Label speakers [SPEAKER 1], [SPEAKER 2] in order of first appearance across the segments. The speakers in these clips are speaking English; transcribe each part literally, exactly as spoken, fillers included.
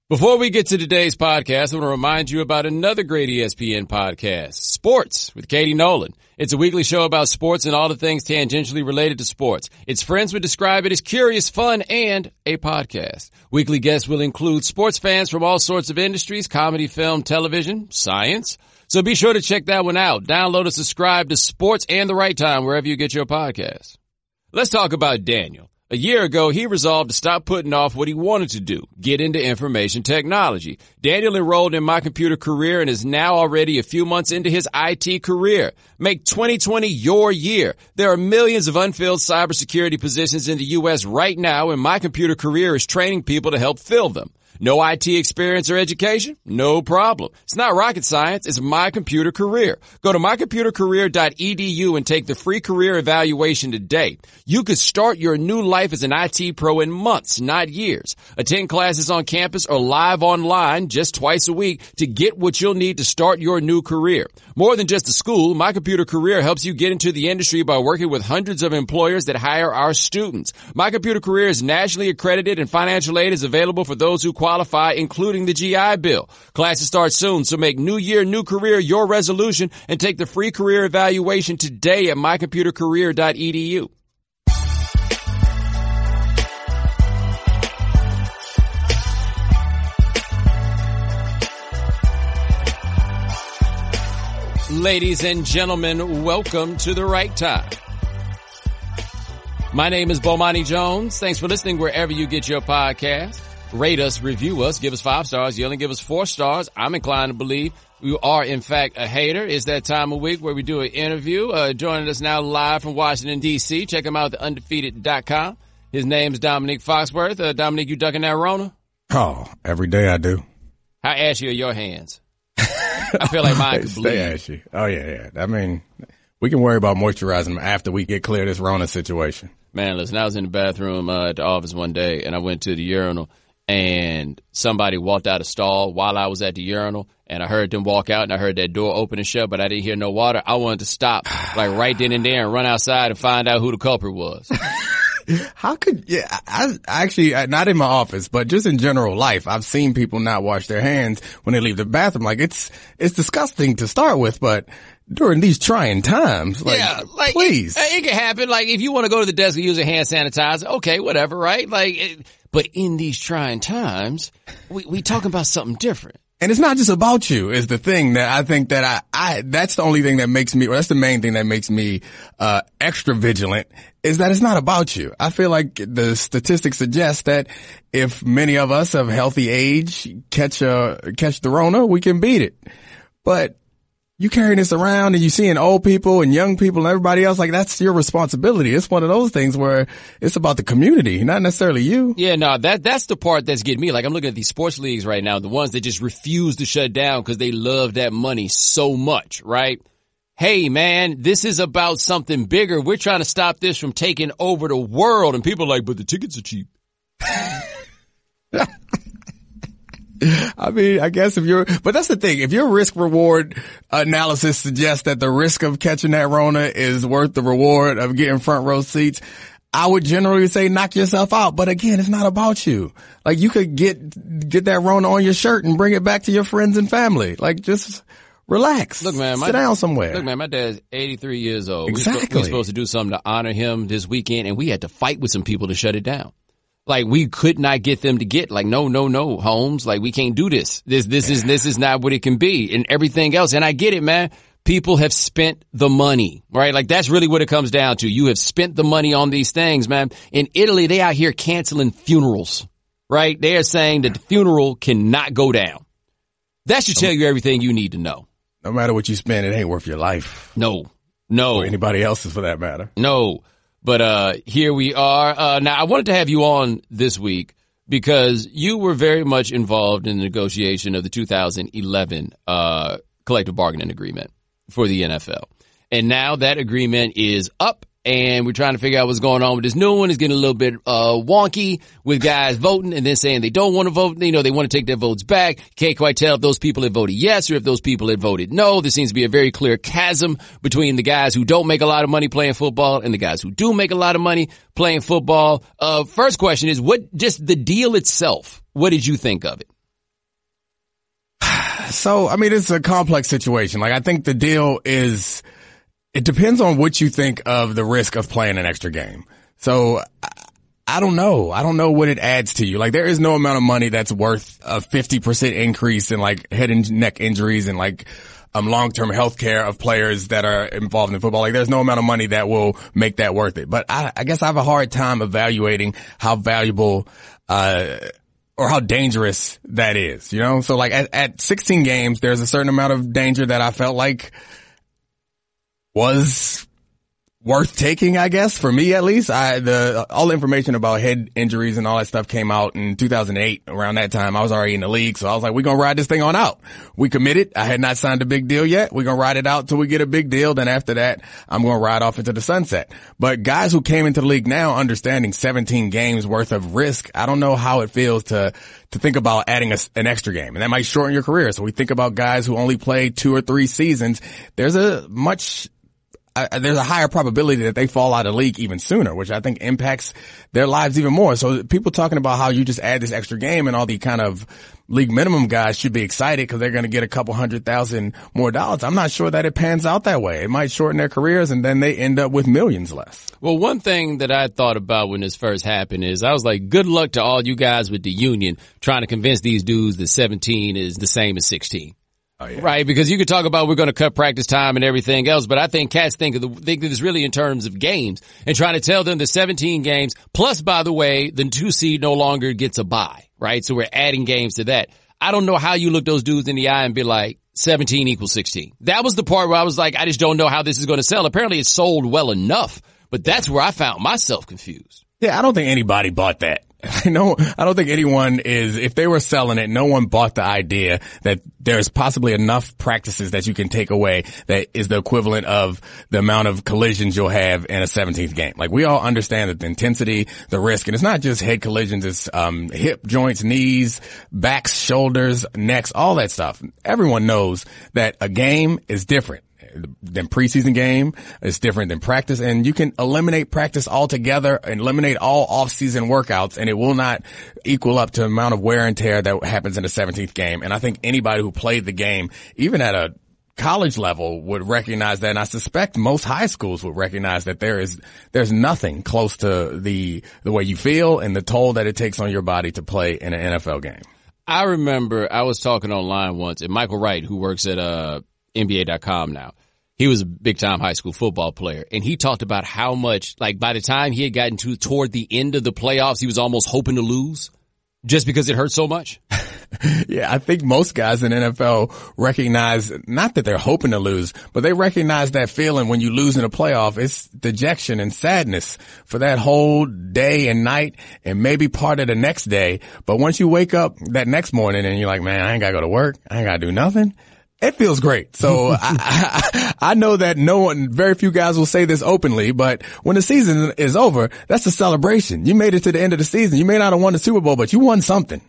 [SPEAKER 1] Before we get to today's podcast, I want to remind you about another great E S P N podcast, Sports with Katie Nolan. It's a weekly show about sports and all the things tangentially related to sports. Its friends would describe it as curious, fun, and a podcast. Weekly guests will include sports fans from all sorts of industries, comedy, film, television, science. So be sure to check that one out. Download and subscribe to Sports and the Right Time wherever you get your podcasts. Let's talk about Daniel. A year ago, he resolved to stop putting off what he wanted to do, get into information technology. Daniel enrolled in My Computer Career and is now already a few months into his I T career. Make twenty twenty your year. There are millions of unfilled cybersecurity positions in the U S right now, and My Computer Career is training people to help fill them. No I T experience or education? No problem. It's not rocket science. It's My Computer Career. Go to my computer career dot e d u and take the free career evaluation today. You could start your new life as an I T pro in months, not years. Attend classes on campus or live online just twice a week to get what you'll need to start your new career. More than just a school, My Computer Career helps you get into the industry by working with hundreds of employers that hire our students. My Computer Career is nationally accredited and financial aid is available for those who qualify. qualify, including the G I Bill. Classes start soon, so make new year, new career your resolution and take the free career evaluation today at my computer career dot e d u. Ladies and gentlemen, welcome to The Right Time. My name is Bomani Jones. Thanks for listening wherever you get your podcast. Rate us, review us, give us five stars. You only give us four stars. I'm inclined to believe you are, in fact, a hater. It's that time of week where we do an interview. Uh, joining us now live from Washington, D C. Check him out at the undefeated dot com. His name's Dominique Foxworth. Uh, Dominique, you ducking that Rona?
[SPEAKER 2] Oh, every day I do.
[SPEAKER 1] How ashy are your hands? I feel like mine could bleed.
[SPEAKER 2] Stay ashy. Oh, yeah, yeah. I mean, we can worry about moisturizing them after we get clear of this Rona situation.
[SPEAKER 1] Man, listen, I was in the bathroom uh, at the office one day, and I went to the urinal. And somebody walked out of stall while I was at the urinal, and I heard them walk out, and I heard that door open and shut, but I didn't hear no water. I wanted to stop, like right then and there, and run outside and find out who the culprit was.
[SPEAKER 2] How could, yeah, I, I actually, not in my office, but just in general life, I've seen people not wash their hands when they leave the bathroom. Like, it's, it's disgusting to start with, but during these trying times, like,
[SPEAKER 1] yeah, like
[SPEAKER 2] please.
[SPEAKER 1] It, it can happen. Like, if you want to go to the desk and use a hand sanitizer, okay, whatever, right? Like, it, but in these trying times, we, we talking about something different.
[SPEAKER 2] And it's not just about you is the thing that I think that I, I, that's the only thing that makes me, or that's the main thing that makes me, uh, extra vigilant is that it's not about you. I feel like the statistics suggest that if many of us of healthy age catch, uh, catch the Rona, we can beat it. But you carrying this around and you seeing old people and young people and everybody else, like that's your responsibility. It's one of those things where it's about the community, not necessarily you.
[SPEAKER 1] Yeah, no, that, that's the part that's getting me. Like I'm looking at these sports leagues right now, the ones that just refuse to shut down because they love that money so much, right? Hey man, this is about something bigger. We're trying to stop this from taking over the world. And people are like, but the tickets are cheap.
[SPEAKER 2] I mean, I guess if you're, but that's the thing. If your risk reward analysis suggests that the risk of catching that Rona is worth the reward of getting front row seats, I would generally say knock yourself out. But again, it's not about you. Like you could get, get that Rona on your shirt and bring it back to your friends and family. Like just relax.
[SPEAKER 1] Look, man,
[SPEAKER 2] sit
[SPEAKER 1] my,
[SPEAKER 2] down somewhere.
[SPEAKER 1] Look, man, my dad's eighty-three years old.
[SPEAKER 2] Exactly.
[SPEAKER 1] We were supposed to do something to honor him this weekend and we had to fight with some people to shut it down. Like we could not get them to get like, no, no, no, Holmes. Like we can't do this. This, this is, this is not what it can be and everything else. And I get it, man. People have spent the money, right? Like that's really what it comes down to. You have spent the money on these things, man. In Italy, they out here canceling funerals, right? They are saying that the funeral cannot go down. That should tell you everything you need to know.
[SPEAKER 2] No matter what you spend, it ain't worth your life.
[SPEAKER 1] No, no.
[SPEAKER 2] Or anybody else's for that matter.
[SPEAKER 1] No. But, uh, here we are. Uh, now I wanted to have you on this week because you were very much involved in the negotiation of the two thousand eleven, uh, collective bargaining agreement for the N F L. And now that agreement is up and we're trying to figure out what's going on with this new one. It's getting a little bit, uh, wonky with guys voting and then saying they don't want to vote. You know, they want to take their votes back. Can't quite tell if those people had voted yes or if those people had voted no. There seems to be a very clear chasm between the guys who don't make a lot of money playing football and the guys who do make a lot of money playing football. Uh, first question is what, just the deal itself. What did you think of it?
[SPEAKER 2] So, I mean, it's a complex situation. Like, I think the deal is, it depends on what you think of the risk of playing an extra game. So, I don't know. I don't know what it adds to you. Like, there is no amount of money that's worth a fifty percent increase in like head and neck injuries and like um long-term health care of players that are involved in football. Like, there's no amount of money that will make that worth it. But I, I guess I have a hard time evaluating how valuable, uh, or how dangerous that is, you know? So like at, at sixteen games, there's a certain amount of danger that I felt like was worth taking, I guess, for me at least. I, the, all the information about head injuries and all that stuff came out in two thousand eight. Around that time, I was already in the league. So I was like, we're going to ride this thing on out. We committed. I had not signed a big deal yet. We're going to ride it out till we get a big deal. Then after that, I'm going to ride off into the sunset. But guys who came into the league now understanding seventeen games worth of risk, I don't know how it feels to, to think about adding a, an extra game. And that might shorten your career. So we think about guys who only play two or three seasons. There's a much Uh, there's a higher probability that they fall out of the league even sooner, which I think impacts their lives even more. So people talking about how you just add this extra game and all the kind of league minimum guys should be excited because they're going to get a couple hundred thousand more dollars. I'm not sure that it pans out that way. It might shorten their careers and then they end up with millions less.
[SPEAKER 1] Well, one thing that I thought about when this first happened is I was like, good luck to all you guys with the union trying to convince these dudes that seventeen is the same as sixteen. Oh, yeah. Right, because you could talk about we're going to cut practice time and everything else, but I think cats think of the, think of this really in terms of games and trying to tell them the seventeen games. Plus, by the way, the two seed no longer gets a bye, right? So we're adding games to that. I don't know how you look those dudes in the eye and be like, seventeen equals sixteen. That was the part where I was like, I just don't know how this is going to sell. Apparently, it's sold well enough, but that's where I found myself confused.
[SPEAKER 2] Yeah, I don't think anybody bought that. No, I don't think anyone is, if they were selling it, no one bought the idea that there's possibly enough practices that you can take away that is the equivalent of the amount of collisions you'll have in a seventeenth game. Like, we all understand that the intensity, the risk, and it's not just head collisions, it's um hip joints, knees, backs, shoulders, necks, all that stuff. Everyone knows that a game is different than preseason game. It's different than practice, and you can eliminate practice altogether and eliminate all off-season workouts, and it will not equal up to the amount of wear and tear that happens in the seventeenth game. And I think anybody who played the game, even at a college level, would recognize that, and I suspect most high schools would recognize that there is there's nothing close to the the way you feel and the toll that it takes on your body to play in an N F L game.
[SPEAKER 1] I remember I was talking online once, and Michael Wright, who works at uh N B A dot com now, he was a big-time high school football player, and he talked about how much, like, by the time he had gotten to toward the end of the playoffs, he was almost hoping to lose just because it hurt so much.
[SPEAKER 2] Yeah, I think most guys in the N F L recognize, not that they're hoping to lose, but they recognize that feeling when you lose in a playoff. It's dejection and sadness for that whole day and night and maybe part of the next day. But once you wake up that next morning and you're like, man, I ain't got to go to work, I ain't got to do nothing, it feels great. So I, I, I know that no one, very few guys will say this openly, but when the season is over, that's a celebration. You made it to the end of the season. You may not have won the Super Bowl, but you won something.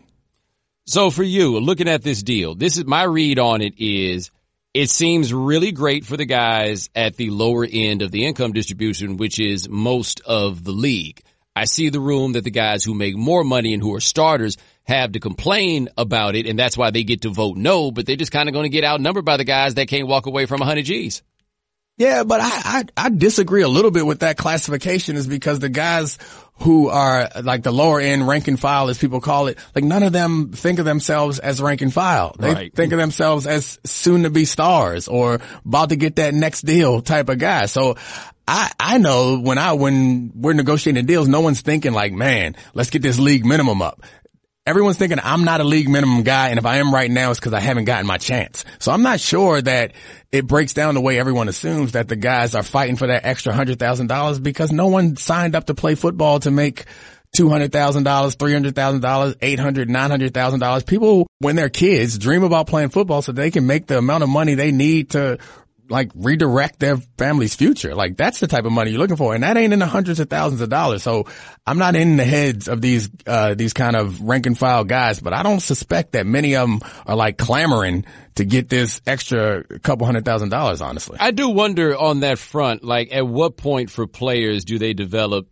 [SPEAKER 1] So for you, looking at this deal, this is my read on it is it seems really great for the guys at the lower end of the income distribution, which is most of the league. I see the room that the guys who make more money and who are starters have to complain about it, and that's why they get to vote no, but they're just kind of going to get outnumbered by the guys that can't walk away from one hundred G's.
[SPEAKER 2] Yeah, but I, I, I disagree a little bit with that classification, is because the guys who are like the lower end rank and file, as people call it, like none of them think of themselves as rank and file. They right. think of themselves as soon to be stars or about to get that next deal type of guy. So I, I know when I, when we're negotiating deals, no one's thinking like, man, let's get this league minimum up. Everyone's thinking I'm not a league minimum guy, and if I am right now, it's because I haven't gotten my chance. So I'm not sure that it breaks down the way everyone assumes that the guys are fighting for that extra one hundred thousand dollars, because no one signed up to play football to make two hundred thousand dollars, three hundred thousand dollars, eight hundred thousand dollars, nine hundred thousand dollars. People, when they're kids, dream about playing football so they can make the amount of money they need to like redirect their family's future. Like, that's the type of money you're looking for. And that ain't in the hundreds of thousands of dollars. So I'm not in the heads of these, uh, these kind of rank and file guys, but I don't suspect that many of them are like clamoring to get this extra couple hundred thousand dollars, honestly.
[SPEAKER 1] I do wonder on that front, like, at what point for players do they develop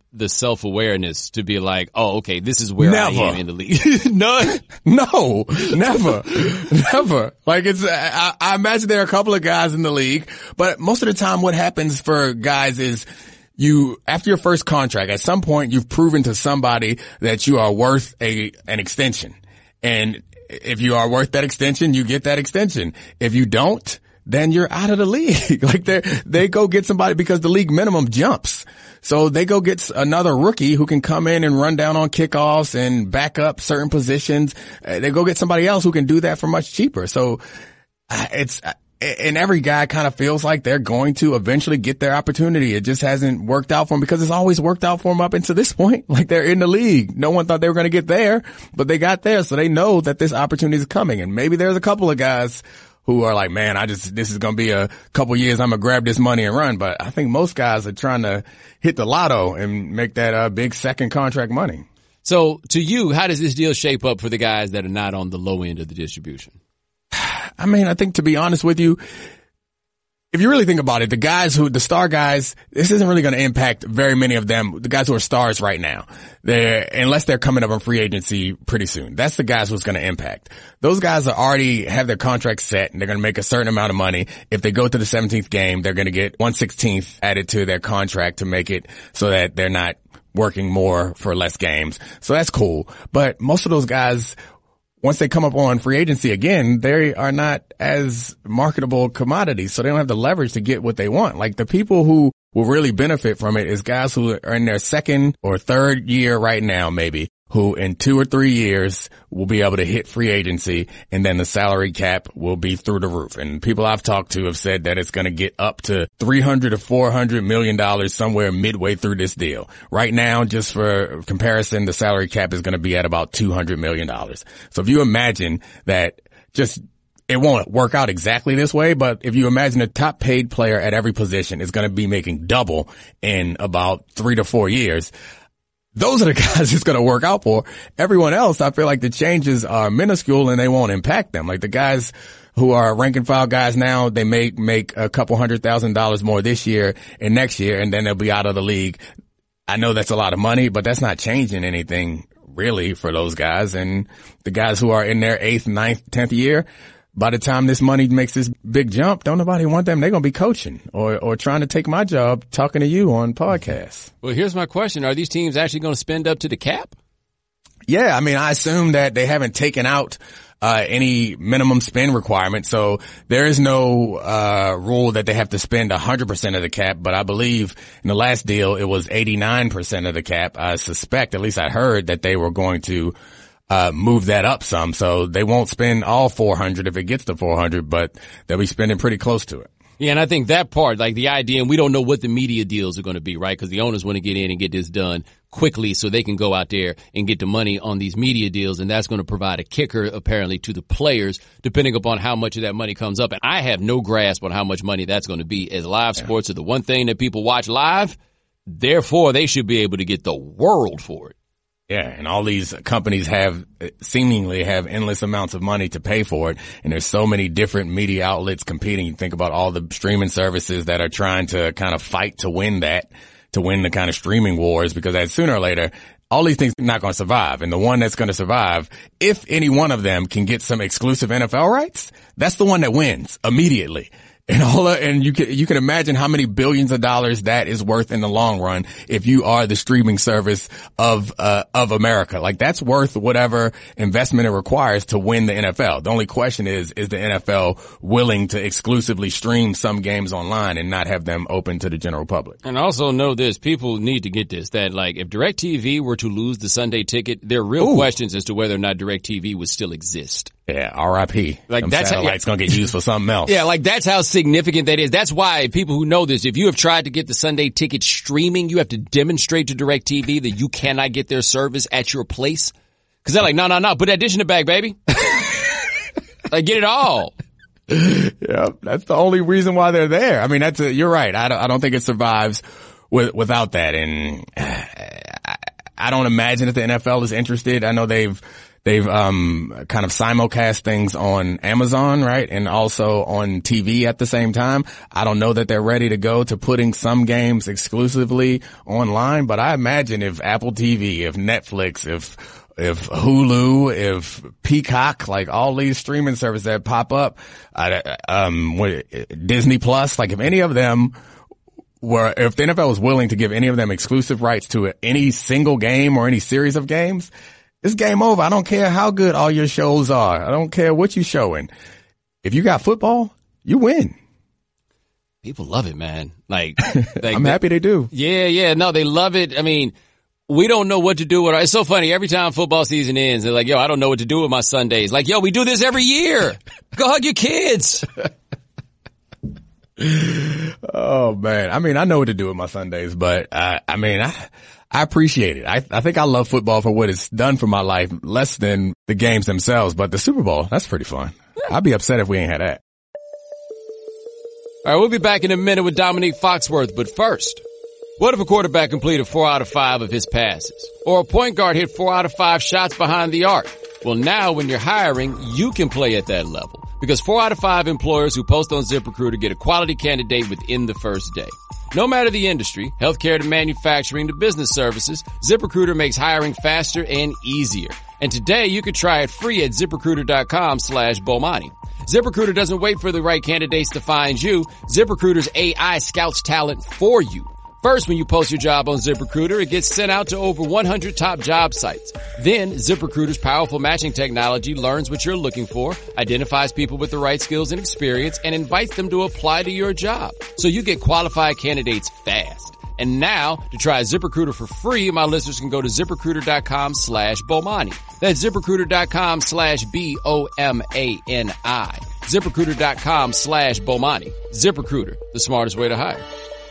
[SPEAKER 1] the self-awareness to be like, oh, okay, this is where
[SPEAKER 2] Never.
[SPEAKER 1] I am in the league. No,
[SPEAKER 2] No, never, never. Like it's, I, I imagine there are a couple of guys in the league, but most of the time what happens for guys is you, after your first contract, at some point you've proven to somebody that you are worth a, an extension. And if you are worth that extension, you get that extension. If you don't, then you're out of the league. Like they, they go get somebody because the league minimum jumps. So they go get another rookie who can come in and run down on kickoffs and back up certain positions. Uh, they go get somebody else who can do that for much cheaper. So uh, it's, uh, and every guy kind of feels like they're going to eventually get their opportunity. It just hasn't worked out for them because it's always worked out for them up until this point. Like they're in the league. No one thought they were going to get there, but they got there. So they know that this opportunity is coming. And maybe there's a couple of guys who are like, man, I just, this is going to be a couple years. I'm going to grab this money and run. But I think most guys are trying to hit the lotto and make that uh, big second contract money.
[SPEAKER 1] So to you, how does this deal shape up for the guys that are not on the low end of the distribution?
[SPEAKER 2] I mean, I think to be honest with you, if you really think about it, the guys who, the star guys, this isn't really going to impact very many of them, the guys who are stars right now. They're, unless they're coming up on free agency pretty soon. That's the guys who's going to impact. Those guys are already have their contract set and they're going to make a certain amount of money. If they go to the seventeenth game, they're going to get one sixteenth added to their contract to make it so that they're not working more for less games. So that's cool. But most of those guys, once they come up on free agency again, they are not as marketable commodities. So they don't have the leverage to get what they want. Like the people who will really benefit from it is guys who are in their second or third year right now, maybe, who in two or three years will be able to hit free agency and then the salary cap will be through the roof. And people I've talked to have said that it's going to get up to three hundred to four hundred million dollars somewhere midway through this deal. Right now, just for comparison, the salary cap is going to be at about two hundred million dollars. So if you imagine that just it won't work out exactly this way, but if you imagine a top paid player at every position is going to be making double in about three to four years, those are the guys it's going to work out for. Everyone else, I feel like the changes are minuscule and they won't impact them. Like the guys who are rank and file guys now, they may make a couple hundred thousand dollars more this year and next year, and then they'll be out of the league. I know that's a lot of money, but that's not changing anything really for those guys. And the guys who are in their eighth, ninth, tenth year, by the time this money makes this big jump, don't nobody want them. They're going to be coaching or, or trying to take my job talking to you on podcasts.
[SPEAKER 1] Well, here's my question. Are these teams actually going to spend up to the cap?
[SPEAKER 2] Yeah. I mean, I assume that they haven't taken out uh any minimum spend requirement. So there is no uh rule that they have to spend one hundred percent of the cap. But I believe in the last deal, it was eighty-nine percent of the cap. I suspect, at least I heard, that they were going to uh move that up some. So they won't spend all four hundred if it gets to four hundred, but they'll be spending pretty close to it.
[SPEAKER 1] Yeah, and I think that part, like the idea, and we don't know what the media deals are going to be, right? Because the owners want to get in and get this done quickly so they can go out there and get the money on these media deals, and that's going to provide a kicker, apparently, to the players, depending upon how much of that money comes up. And I have no grasp on how much money that's going to be, as live
[SPEAKER 2] Yeah.
[SPEAKER 1] sports are the one thing that people watch live. Therefore, they should be able to get the world for it.
[SPEAKER 2] Yeah, and all these companies have seemingly have endless amounts of money to pay for it, and there's so many different media outlets competing. You think about all the streaming services that are trying to kind of fight to win that, to win the kind of streaming wars, because as sooner or later, all these things are not going to survive. And the one that's going to survive, if any one of them can get some exclusive N F L rights, that's the one that wins immediately. And all, and you can, you can imagine how many billions of dollars that is worth in the long run if you are the streaming service of, uh, of America. Like that's worth whatever investment it requires to win the N F L. The only question is, is the N F L willing to exclusively stream some games online and not have them open to the general public?
[SPEAKER 1] And also know this, people need to get this, that like if DirecTV were to lose the Sunday ticket, there are real
[SPEAKER 2] Ooh.
[SPEAKER 1] questions as to whether or not DirecTV would still exist.
[SPEAKER 2] Yeah, R I P.
[SPEAKER 1] Like
[SPEAKER 2] Them
[SPEAKER 1] that's how-
[SPEAKER 2] satellite's gonna get used for something else.
[SPEAKER 1] Yeah, like that's how significant that is. That's why people who know this, if you have tried to get the Sunday ticket streaming, you have to demonstrate to DirecTV that you cannot get their service at your place. Cause they're like, no, no, no, put that dish in the bag, baby. Like get it all.
[SPEAKER 2] Yeah, that's the only reason why they're there. I mean, that's a, you're right. I don't, I don't think it survives with, without that. And I, I don't imagine that the N F L is interested. I know they've they've, um, kind of simulcast things on Amazon, right? And also on T V at the same time. I don't know that they're ready to go to putting some games exclusively online, but I imagine if Apple T V, if Netflix, if If Hulu, if Peacock, like all these streaming services that pop up, uh, um, what, Disney Plus, like if any of them were, if the N F L was willing to give any of them exclusive rights to any single game or any series of games, it's game over. I don't care how good all your shows are. I don't care what you're showing. If you got football, you win.
[SPEAKER 1] People love it, man. Like, like
[SPEAKER 2] I'm happy they do.
[SPEAKER 1] Yeah, yeah. No, they love it. I mean, we don't know what to do with our, it's so funny. Every time football season ends, they're like, yo, I don't know what to do with my Sundays. Like, yo, we do this every year. Go hug your kids.
[SPEAKER 2] Oh man. I mean, I know what to do with my Sundays, but uh, I mean, I, I appreciate it. I, I think I love football for what it's done for my life, less than the games themselves, but the Super Bowl, that's pretty fun. I'd be upset if we ain't had that.
[SPEAKER 1] All right. We'll be back in a minute with Dominique Foxworth, but first, what if a quarterback completed four out of five of his passes? Or a point guard hit four out of five shots behind the arc? Well, now when you're hiring, you can play at that level. Because four out of five employers who post on ZipRecruiter get a quality candidate within the first day. No matter the industry, healthcare to manufacturing to business services, ZipRecruiter makes hiring faster and easier. And today you can try it free at ZipRecruiter.com slash Bomani. ZipRecruiter doesn't wait for the right candidates to find you. ZipRecruiter's A I scouts talent for you. First, when you post your job on ZipRecruiter, it gets sent out to over one hundred top job sites. Then, ZipRecruiter's powerful matching technology learns what you're looking for, identifies people with the right skills and experience, and invites them to apply to your job. So you get qualified candidates fast. And now, to try ZipRecruiter for free, my listeners can go to ZipRecruiter.com slash Bomani. That's ZipRecruiter.com slash B O M A N I. ZipRecruiter.com slash Bomani. ZipRecruiter, the smartest way to hire.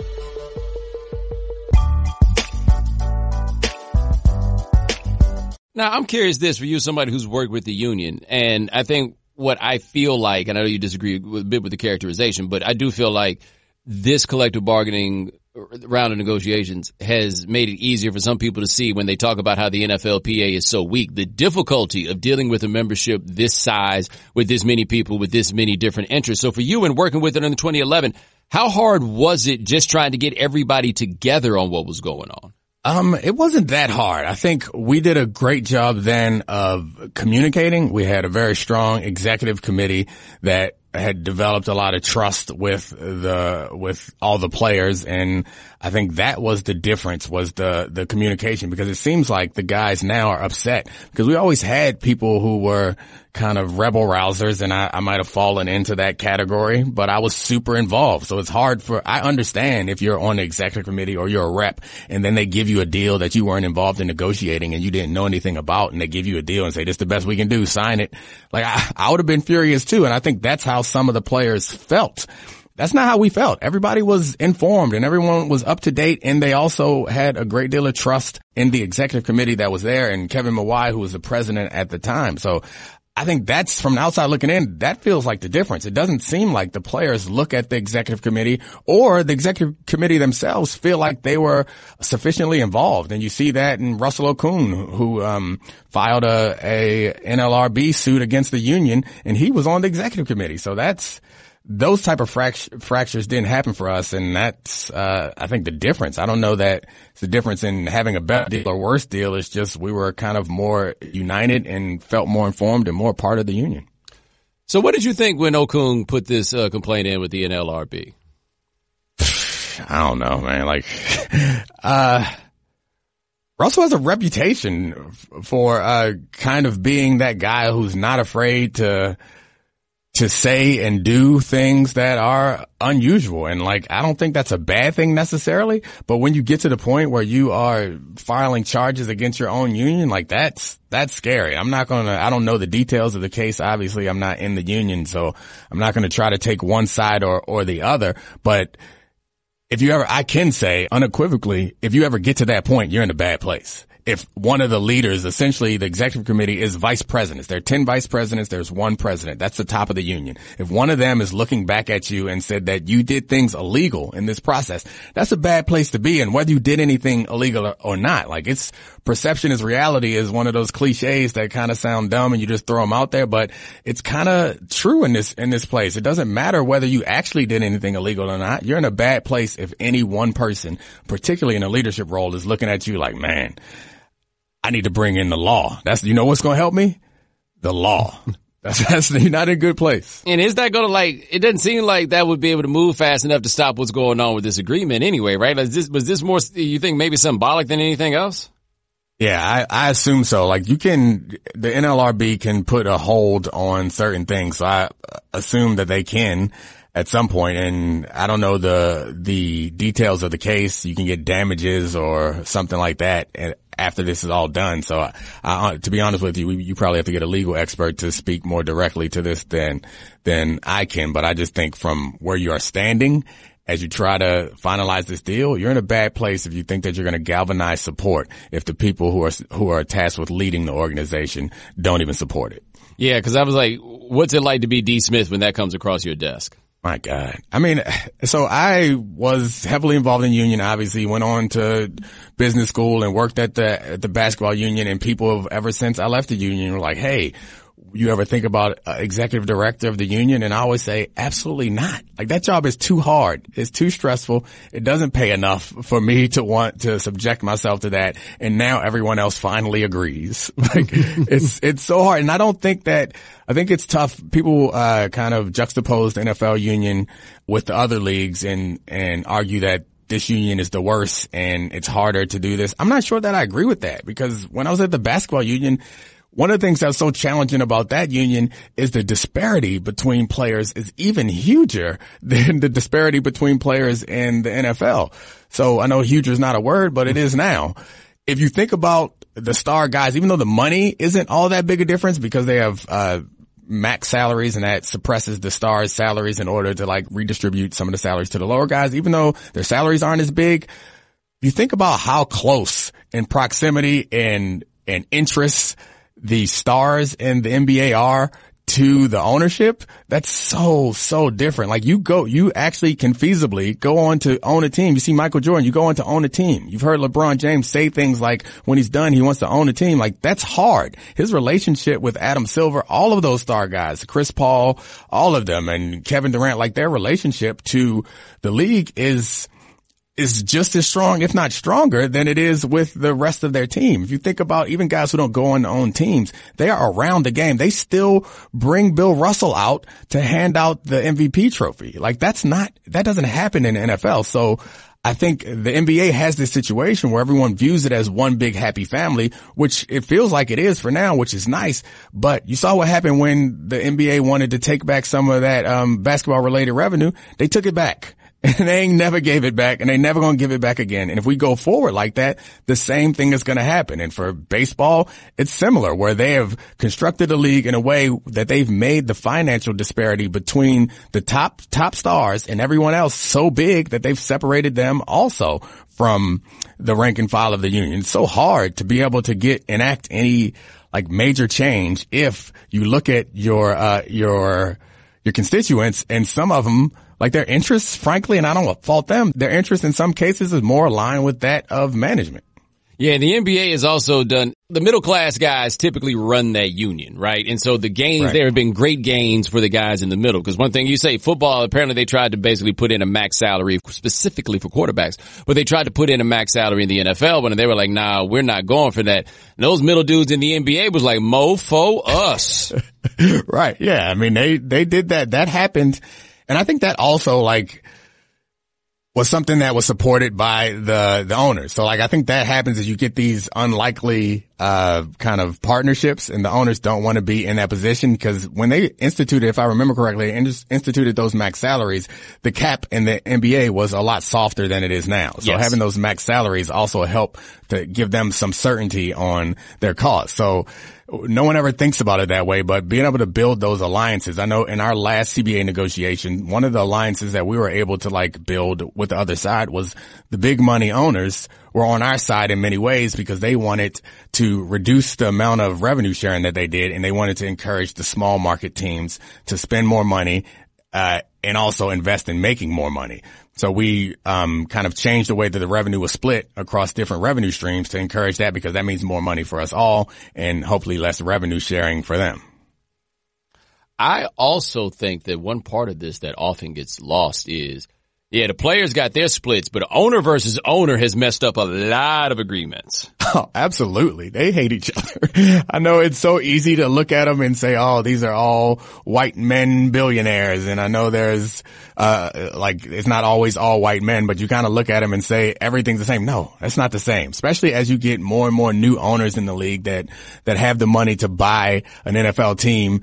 [SPEAKER 1] Now, I'm curious this for you, somebody who's worked with the union, and I think what I feel like, and I know you disagree a bit with the characterization, but I do feel like this collective bargaining round of negotiations has made it easier for some people to see when they talk about how the N F L P A is so weak, the difficulty of dealing with a membership this size, with this many people, with this many different interests. So for you and working with it in twenty eleven, how hard was it just trying to get everybody together on what was going on?
[SPEAKER 2] Um, it wasn't that hard. I think we did a great job then of communicating. We had a very strong executive committee that had developed a lot of trust with the, with all the players. And I think that was the difference, was the, the communication, because it seems like the guys now are upset because we always had people who were kind of rebel rousers, and I, I might have fallen into that category, but I was super involved. So it's hard for, I understand if you're on the executive committee or you're a rep and then they give you a deal that you weren't involved in negotiating and you didn't know anything about, and they give you a deal and say, this is the best we can do, sign it. Like I, I would have been furious too. And I think that's how some of the players felt. That's not how we felt. Everybody was informed and everyone was up to date, and they also had a great deal of trust in the executive committee that was there and Kevin Mawai, who was the president at the time. So I think that's, from the outside looking in, that feels like the difference. It doesn't seem like the players look at the executive committee or the executive committee themselves feel like they were sufficiently involved. And you see that in Russell Okung, who um filed a, a N L R B suit against the union, and he was on the executive committee. So that's, those type of fract- fractures didn't happen for us, and that's, uh, I think, the difference. I don't know that it's the difference in having a better deal or worse deal. It's just we were kind of more united and felt more informed and more part of the union.
[SPEAKER 1] So what did you think when Okung put this uh, complaint in with the N L R B?
[SPEAKER 2] I don't know, man. Like, uh, Russell has a reputation for uh kind of being that guy who's not afraid to to say and do things that are unusual. And like, I don't think that's a bad thing necessarily, but when you get to the point where you are filing charges against your own union, like that's, that's scary. I'm not going to, I don't know the details of the case. Obviously, I'm not in the union, so I'm not going to try to take one side or, or the other. But if you ever, I can say unequivocally, if you ever get to that point, you're in a bad place. If one of the leaders, essentially the executive committee, is vice presidents, there are ten vice presidents, there's one president. That's the top of the union. If one of them is looking back at you and said that you did things illegal in this process, that's a bad place to be in, whether you did anything illegal or, or not. Like, it's perception is reality is one of those cliches that kind of sound dumb and you just throw them out there, but it's kind of true in this, in this place. It doesn't matter whether you actually did anything illegal or not. You're in a bad place if any one person, particularly in a leadership role, is looking at you like, man, I need to bring in the law. That's, you know what's going to help me? The law. That's, that's, you're not in a good place.
[SPEAKER 1] And is that going to like, it doesn't seem like that would be able to move fast enough to stop what's going on with this agreement anyway, right? Like this, was this more, you think maybe symbolic than anything else?
[SPEAKER 2] Yeah, I, I assume so. Like you can, the N L R B can put a hold on certain things. So I assume that they can at some point. And I don't know the, the details of the case. You can get damages or something like that after this is all done. So I, I, to be honest with you, you probably have to get a legal expert to speak more directly to this than, than I can. But I just think from where you are standing as you try to finalize this deal, you're in a bad place if you think that you're going to galvanize support if the people who are, who are tasked with leading the organization don't even support it.
[SPEAKER 1] Yeah, because I was like, what's it like to be D. Smith when that comes across your desk?
[SPEAKER 2] My God. I mean, so I was heavily involved in union, obviously, went on to business school and worked at the, at the basketball union, and people have, ever since I left the union, were like, hey, you ever think about uh, executive director of the union? And I always say, absolutely not. Like that job is too hard. It's too stressful. It doesn't pay enough for me to want to subject myself to that. And now everyone else finally agrees. Like it's, it's so hard. And I don't think that, I think it's tough. People, uh, kind of juxtapose the N F L union with the other leagues and, and argue that this union is the worst and it's harder to do this. I'm not sure that I agree with that, because when I was at the basketball union, one of the things that's so challenging about that union is the disparity between players is even huger than the disparity between players in the N F L. So I know huger is not a word, but it is now. If you think about the star guys, even though the money isn't all that big a difference because they have, uh, max salaries and that suppresses the stars' salaries in order to like redistribute some of the salaries to the lower guys, even though their salaries aren't as big. If you think about how close in proximity and, and interests the stars in the N B A are to the ownership, that's so, so different. Like you go, you actually can feasibly go on to own a team. You see Michael Jordan, you go on to own a team. You've heard LeBron James say things like when he's done, he wants to own a team. Like that's hard. His relationship with Adam Silver, all of those star guys, Chris Paul, all of them, and Kevin Durant, like their relationship to the league is is just as strong, if not stronger, than it is with the rest of their team. If you think about even guys who don't go on to own teams, they are around the game. They still bring Bill Russell out to hand out the M V P trophy. Like that's not, that doesn't happen in the N F L. So I think the N B A has this situation where everyone views it as one big happy family, which it feels like it is for now, which is nice. But you saw what happened when the N B A wanted to take back some of that um basketball related revenue. They took it back. And they ain't never gave it back, and they never gonna give it back again. And if we go forward like that, the same thing is gonna happen. And for baseball, it's similar, where they have constructed a league in a way that they've made the financial disparity between the top, top stars and everyone else so big that they've separated them also from the rank and file of the union. It's so hard to be able to get, enact any, like, major change if you look at your, uh, your, your constituents, and some of them, like their interests, frankly, and I don't fault them, their interest in some cases is more aligned with that of management.
[SPEAKER 1] Yeah, and the N B A has also done, the middle class guys typically run that union, right? And so the gains, right. There have been great gains for the guys in the middle. Because one thing you say, football, apparently they tried to basically put in a max salary specifically for quarterbacks, but they tried to put in a max salary in the N F L, but they were like, nah, we're not going for that. And those middle dudes in the N B A was like, mofo us.
[SPEAKER 2] Right. Yeah. I mean, they, they did that. That happened. And I think that also, like, was something that was supported by the, the owners. So, like, I think that happens as you get these unlikely, uh, kind of partnerships, and the owners don't want to be in that position, because when they instituted, if I remember correctly, instituted those max salaries, the cap in the N B A was a lot softer than it is now. So yes. Having those max salaries also help to give them some certainty on their costs. So, no one ever thinks about it that way, but being able to build those alliances. I know in our last C B A negotiation, one of the alliances that we were able to like build with the other side was the big money owners were on our side in many ways, because they wanted to reduce the amount of revenue sharing that they did, and they wanted to encourage the small market teams to spend more money, uh, and also invest in making more money. So we um kind of changed the way that the revenue was split across different revenue streams to encourage that, because that means more money for us all and hopefully less revenue sharing for them.
[SPEAKER 1] I also think that one part of this that often gets lost is, yeah, the players got their splits, but owner versus owner has messed up a lot of agreements.
[SPEAKER 2] Oh, absolutely. They hate each other. I know it's so easy to look at them and say, oh, these are all white men billionaires. And I know there's, uh, like, it's not always all white men, but you kind of look at them and say everything's the same. No, that's not the same. Especially as you get more and more new owners in the league that, that have the money to buy an N F L team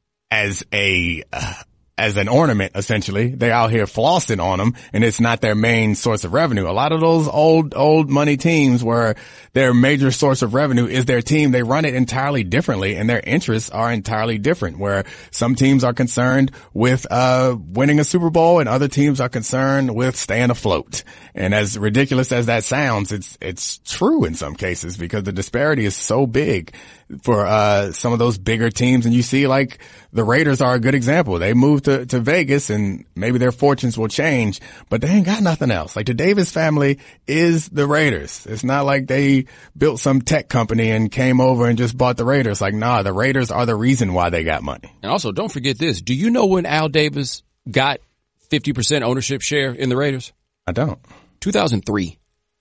[SPEAKER 2] as a, uh, as an ornament, essentially. They're out here flossing on them, and it's not their main source of revenue. A lot of those old, old money teams where their major source of revenue is their team, they run it entirely differently, and their interests are entirely different, where some teams are concerned with, uh, winning a Super Bowl and other teams are concerned with staying afloat. And as ridiculous as that sounds, it's, it's true in some cases, because the disparity is so big for, uh, some of those bigger teams. And you see, like, the Raiders are a good example. They moved to, to Vegas, and maybe their fortunes will change, but they ain't got nothing else. Like, the Davis family is the Raiders. It's not like they built some tech company and came over and just bought the Raiders. Like, nah, the Raiders are the reason why they got money.
[SPEAKER 1] And also, don't forget this. Do you know when Al Davis got fifty percent ownership share in the Raiders?
[SPEAKER 2] I don't.
[SPEAKER 1] two thousand three.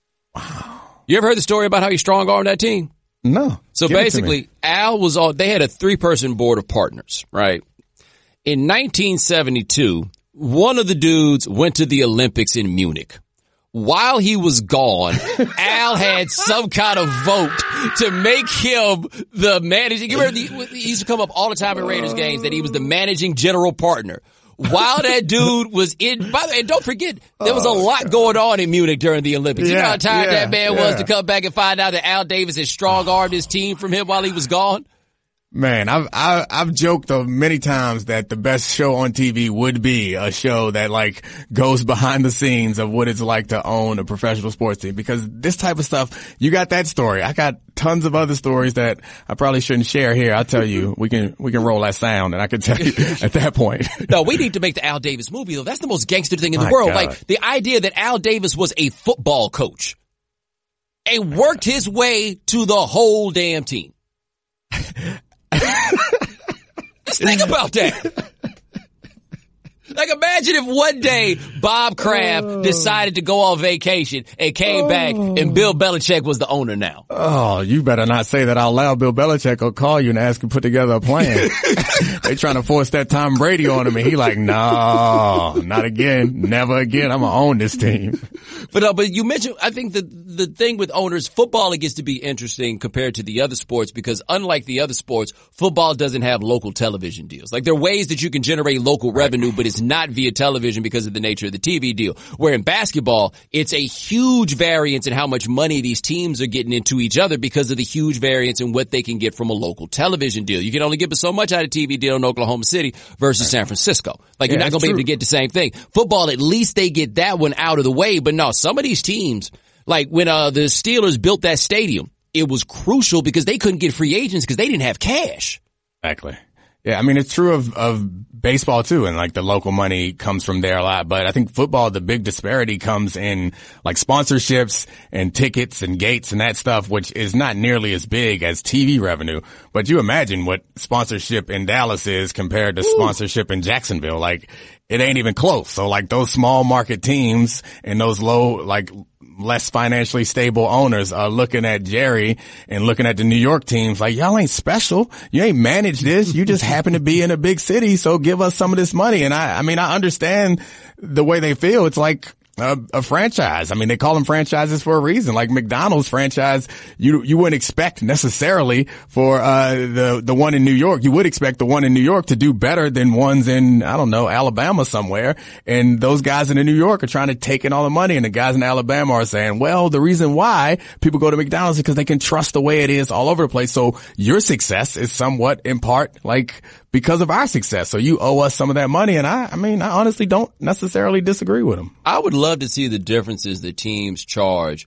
[SPEAKER 2] Wow.
[SPEAKER 1] You ever heard the story about how he strong-armed that team?
[SPEAKER 2] No.
[SPEAKER 1] So basically, Al was all, they had a three-person board of partners, right? In nineteen seventy-two, one of the dudes went to the Olympics in Munich. While he was gone, Al had some kind of vote to make him the managing. You remember, he used to come up all the time at Raiders games that he was the managing general partner. While that dude was in, by the way, and don't forget, there was a lot going on in Munich during the Olympics. You
[SPEAKER 2] Yeah,
[SPEAKER 1] know how tired
[SPEAKER 2] yeah,
[SPEAKER 1] that man
[SPEAKER 2] yeah.
[SPEAKER 1] was to come back and find out that Al Davis had strong-armed his team from him while he was gone?
[SPEAKER 2] Man, I've, I've, I've joked of many times that the best show on T V would be a show that, like, goes behind the scenes of what it's like to own a professional sports team, because this type of stuff, you got that story. I got tons of other stories that I probably shouldn't share here. I'll tell you, we can, we can roll that sound and I can tell you at that point.
[SPEAKER 1] No, we need to make the Al Davis movie, though. That's the most gangster thing in the
[SPEAKER 2] My
[SPEAKER 1] world.
[SPEAKER 2] God.
[SPEAKER 1] Like, the idea that Al Davis was a football coach and worked his way to the whole damn team. Just think about that. Like, imagine if one day Bob Kraft decided to go on vacation and came back and Bill Belichick was the owner now.
[SPEAKER 2] Oh, you better not say that out loud. Bill Belichick will call you and ask you to put together a plan. They trying to force that Tom Brady on him, and he like, no, not again, never again. I'm gonna own this team.
[SPEAKER 1] But uh, but you mentioned, I think the the thing with owners, football, it gets to be interesting compared to the other sports, because unlike the other sports, football doesn't have local television deals. Like, there are ways that you can generate local revenue, but it's not via television because of the nature of the T V deal. Where in basketball, it's a huge variance in how much money these teams are getting into each other because of the huge variance in what they can get from a local television deal. You can only get so much out of a T V deal in Oklahoma City versus San Francisco. Like,
[SPEAKER 2] Yeah,
[SPEAKER 1] you're not going to be
[SPEAKER 2] true.
[SPEAKER 1] able to get the same thing. Football, at least they get that one out of the way. But no, some of these teams, like when uh the Steelers built that stadium, it was crucial because they couldn't get free agents because they didn't have cash.
[SPEAKER 2] Exactly. Yeah, I mean, it's true of, of baseball too, and like the local money comes from there a lot. But I think football, the big disparity comes in like sponsorships and tickets and gates and that stuff, which is not nearly as big as T V revenue. But you imagine what sponsorship in Dallas is compared to Ooh. sponsorship in Jacksonville. Like, it ain't even close. So like those small market teams and those low, like, less financially stable owners are looking at Jerry and looking at the New York teams like, y'all ain't special. You ain't managed this. You just happen to be in a big city. So give us some of this money. And I, I mean, I understand the way they feel. It's like a, a franchise. I mean, they call them franchises for a reason. Like McDonald's franchise, you, you wouldn't expect necessarily for, uh, the, the one in New York. You would expect the one in New York to do better than ones in, I don't know, Alabama somewhere. And those guys in New York are trying to take in all the money. And the guys in Alabama are saying, well, the reason why people go to McDonald's is because they can trust the way it is all over the place. So your success is somewhat in part like because of our success. So you owe us some of that money. And I, I mean, I honestly don't necessarily disagree with them.
[SPEAKER 1] I would love to see the differences that teams charge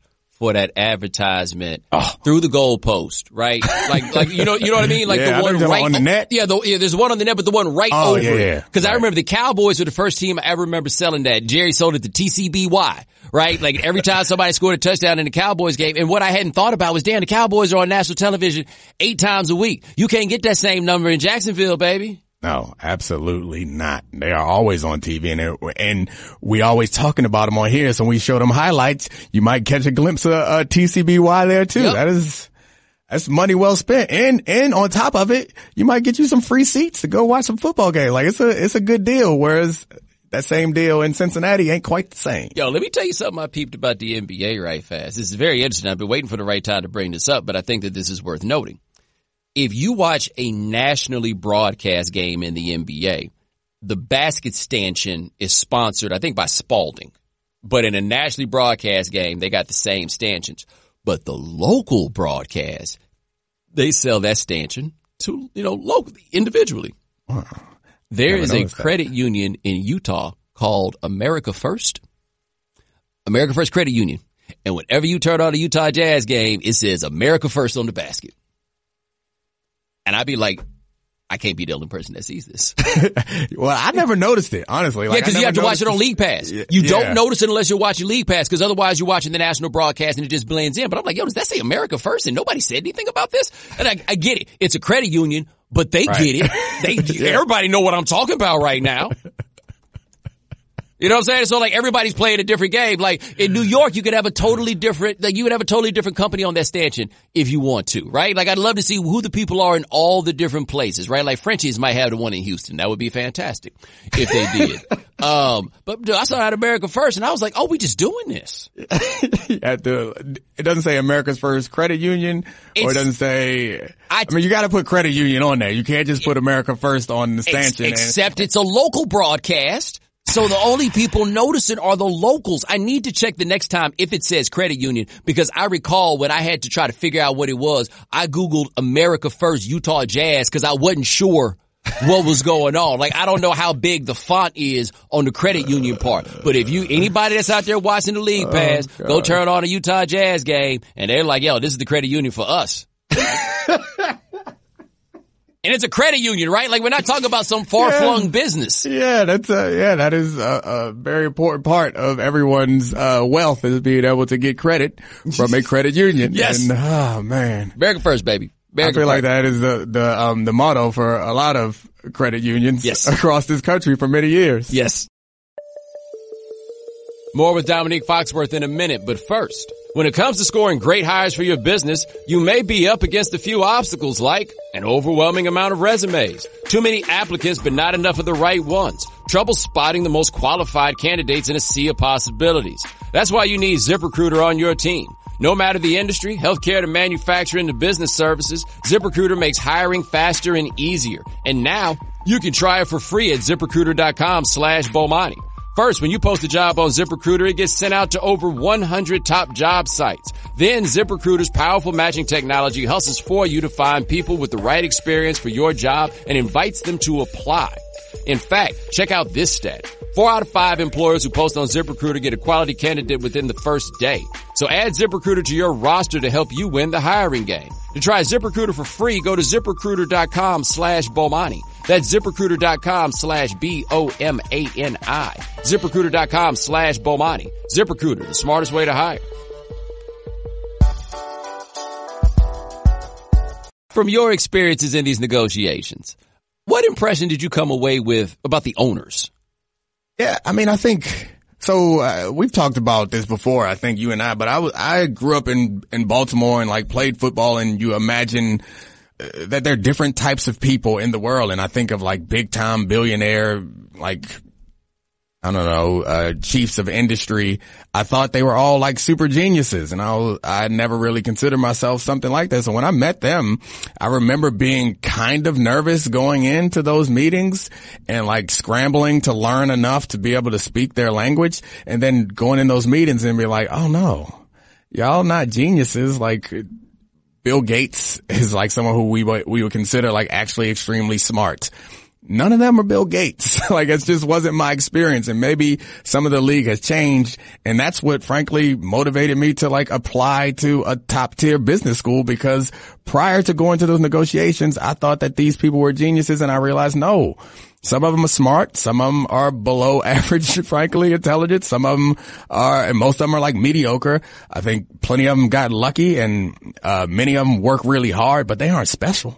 [SPEAKER 1] for that advertisement
[SPEAKER 2] oh.
[SPEAKER 1] through the goalpost, right? Like, like, you know, you know what I mean? Like
[SPEAKER 2] yeah,
[SPEAKER 1] the one right
[SPEAKER 2] on the net.
[SPEAKER 1] Yeah, the, yeah, there's one on the net, but the one right
[SPEAKER 2] oh,
[SPEAKER 1] over
[SPEAKER 2] yeah,
[SPEAKER 1] it.
[SPEAKER 2] yeah.
[SPEAKER 1] Cause
[SPEAKER 2] right.
[SPEAKER 1] I remember the Cowboys were the first team I ever remember selling that. Jerry sold it to T C B Y, right? Like every time somebody scored a touchdown in the Cowboys game. And what I hadn't thought about was, damn, the Cowboys are on national television eight times a week. You can't get that same number in Jacksonville, baby.
[SPEAKER 2] No, absolutely not. They are always on T V, and and we always talking about them on here. So when we show them highlights, you might catch a glimpse of uh, T C B Y there too. Yep. That is that's money well spent, and and on top of it, you might get you some free seats to go watch some football game. Like it's a it's a good deal. Whereas that same deal in Cincinnati ain't quite the same.
[SPEAKER 1] Yo, let me tell you something I peeped about the N B A right fast. This is very interesting. I've been waiting for the right time to bring this up, but I think that this is worth noting. If you watch a nationally broadcast game in the N B A, the basket stanchion is sponsored, I think, by Spalding. But in a nationally broadcast game, they got the same stanchions. But the local broadcast, they sell that stanchion to, you know, locally, individually.
[SPEAKER 2] Wow.
[SPEAKER 1] There
[SPEAKER 2] Never
[SPEAKER 1] is a
[SPEAKER 2] that.
[SPEAKER 1] credit union in Utah called America First. America First Credit Union. And whenever you turn on a Utah Jazz game, it says America First on the basket. And I'd be like, I can't be the only person that sees this.
[SPEAKER 2] Well, I never noticed it, honestly. Like,
[SPEAKER 1] yeah, because you have to watch it on League Pass. You yeah. don't notice it unless you're watching League Pass, because otherwise you're watching the national broadcast and it just blends in. But I'm like, yo, does that say America First? And nobody said anything about this? And I, I get it. It's a credit union, but they right. get it. They yeah. Everybody know what I'm talking about right now. You know what I'm saying? So like everybody's playing a different game. Like in New York, you could have a totally different, like you would have a totally different company on that stanchion if you want to, right? Like I'd love to see who the people are in all the different places, right? Like Frenchies might have the one in Houston. That would be fantastic if they did. um, but dude, I saw it America First and I was like, oh, we just doing this.
[SPEAKER 2] At the, it doesn't say America's First Credit Union or it's, it doesn't say, I, I mean, you got to put credit union on there. You can't just put America First on the stanchion.
[SPEAKER 1] Ex- except and, it's a local broadcast. So the only people noticing are the locals. I need to check the next time if it says credit union, because I recall when I had to try to figure out what it was, I Googled America First Utah Jazz because I wasn't sure what was going on. Like, I don't know how big the font is on the credit union part. But if you, anybody that's out there watching the League Pass, oh, go turn on a Utah Jazz game and they're like, yo, this is the credit union for us. And it's a credit union, right? Like we're not talking about some far-flung
[SPEAKER 2] yeah.
[SPEAKER 1] business.
[SPEAKER 2] Yeah, that's a, yeah, that is a, a very important part of everyone's uh wealth, is being able to get credit from a credit union.
[SPEAKER 1] Yes.
[SPEAKER 2] And, oh man.
[SPEAKER 1] America First, baby. America
[SPEAKER 2] I feel
[SPEAKER 1] first.
[SPEAKER 2] like that is the, the, um, the motto for a lot of credit unions
[SPEAKER 1] yes.
[SPEAKER 2] across this country for many years.
[SPEAKER 1] Yes. More with Dominique Foxworth in a minute, but first, when it comes to scoring great hires for your business, you may be up against a few obstacles like an overwhelming amount of resumes, too many applicants but not enough of the right ones, trouble spotting the most qualified candidates in a sea of possibilities. That's why you need ZipRecruiter on your team. No matter the industry, healthcare to manufacturing to business services, ZipRecruiter makes hiring faster and easier. And now you can try it for free at ZipRecruiter.com slash Bomani. First, when you post a job on ZipRecruiter, it gets sent out to over one hundred top job sites. Then ZipRecruiter's powerful matching technology hustles for you to find people with the right experience for your job and invites them to apply. In fact, check out this stat. Four out of five employers who post on ZipRecruiter get a quality candidate within the first day. So add ZipRecruiter to your roster to help you win the hiring game. To try ZipRecruiter for free, go to ZipRecruiter.com slash Bomani. That's ZipRecruiter.com slash B O M A N I. ZipRecruiter.com slash Bomani. ZipRecruiter, the smartest way to hire. From your experiences in these negotiations, what impression did you come away with about the owners?
[SPEAKER 2] Yeah, I mean, I think, so, uh, we've talked about this before, I think you and I, but I was, I grew up in, in Baltimore and like played football, and you imagine uh, that there are different types of people in the world. And I think of like big time billionaire, like, I don't know, uh, chiefs of industry. I thought they were all like super geniuses, and I was, I never really considered myself something like that. So when I met them, I remember being kind of nervous going into those meetings and like scrambling to learn enough to be able to speak their language, and then going in those meetings and be like, oh no, y'all not geniuses. Like Bill Gates is like someone who we we would consider like actually extremely smart. none of them are Bill Gates. Like, it just wasn't my experience. And maybe some of the league has changed. And that's what frankly motivated me to like apply to a top tier business school, because prior to going to those negotiations, I thought that these people were geniuses. And I realized, no, some of them are smart. Some of them are below average, frankly, intelligent. Some of them are, and most of them are like mediocre. I think plenty of them got lucky, and uh many of them work really hard, but they aren't special.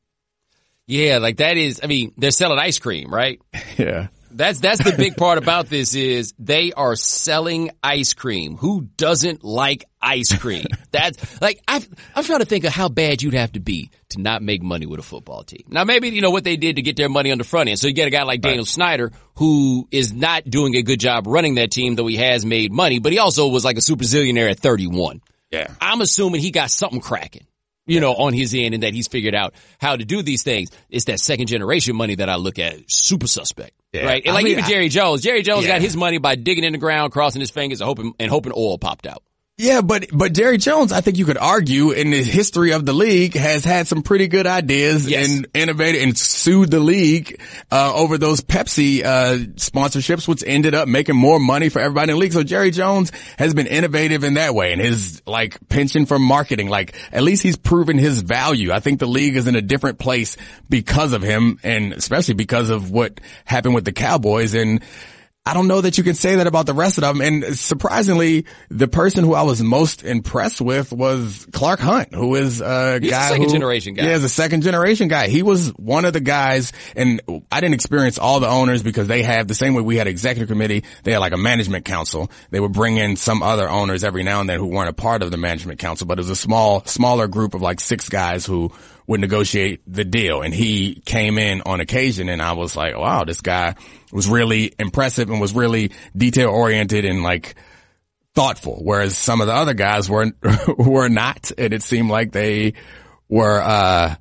[SPEAKER 1] Yeah, like that is, I mean, they're selling ice cream, right?
[SPEAKER 2] Yeah.
[SPEAKER 1] That's, that's the big part about this is they are selling ice cream. Who doesn't like ice cream? That's like, I've, I'm trying to think of how bad you'd have to be to not make money with a football team. Now, maybe, you know, what they did to get their money on the front end. So you get a guy like Daniel right. Snyder, who is not doing a good job running that team, though he has made money, but he also was like a super zillionaire at thirty-one.
[SPEAKER 2] Yeah.
[SPEAKER 1] I'm assuming he got something cracking, you know, on his end, and that he's figured out how to do these things. It's that second generation money that I look at, super suspect. Yeah. Right? And I like mean, even Jerry Jones. Jerry Jones yeah. got his money by digging in the ground, crossing his fingers, and hoping, and hoping oil popped out.
[SPEAKER 2] Yeah, but, but Jerry Jones, I think you could argue in the history of the league has had some pretty good ideas yes. and innovated and sued the league, uh, over those Pepsi, uh, sponsorships, which ended up making more money for everybody in the league. So Jerry Jones has been innovative in that way, and his, like, penchant for marketing, like, at least he's proven his value. I think the league is in a different place because of him, and especially because of what happened with the Cowboys. And I don't know that you can say that about the rest of them. And surprisingly, the person who I was most impressed with was Clark Hunt, who is a
[SPEAKER 1] He's
[SPEAKER 2] guy
[SPEAKER 1] a second
[SPEAKER 2] who,
[SPEAKER 1] generation guy.
[SPEAKER 2] Yeah, is a second generation guy. He was one of the guys, and I didn't experience all the owners because they have the same way we had executive committee. They had like a management council. They would bring in some other owners every now and then who weren't a part of the management council, but it was a small, smaller group of like six guys who would negotiate the deal. And he came in on occasion, and I was like, wow, this guy was really impressive and was really detail oriented and like thoughtful. Whereas some of the other guys were, were not. And it seemed like they were, uh,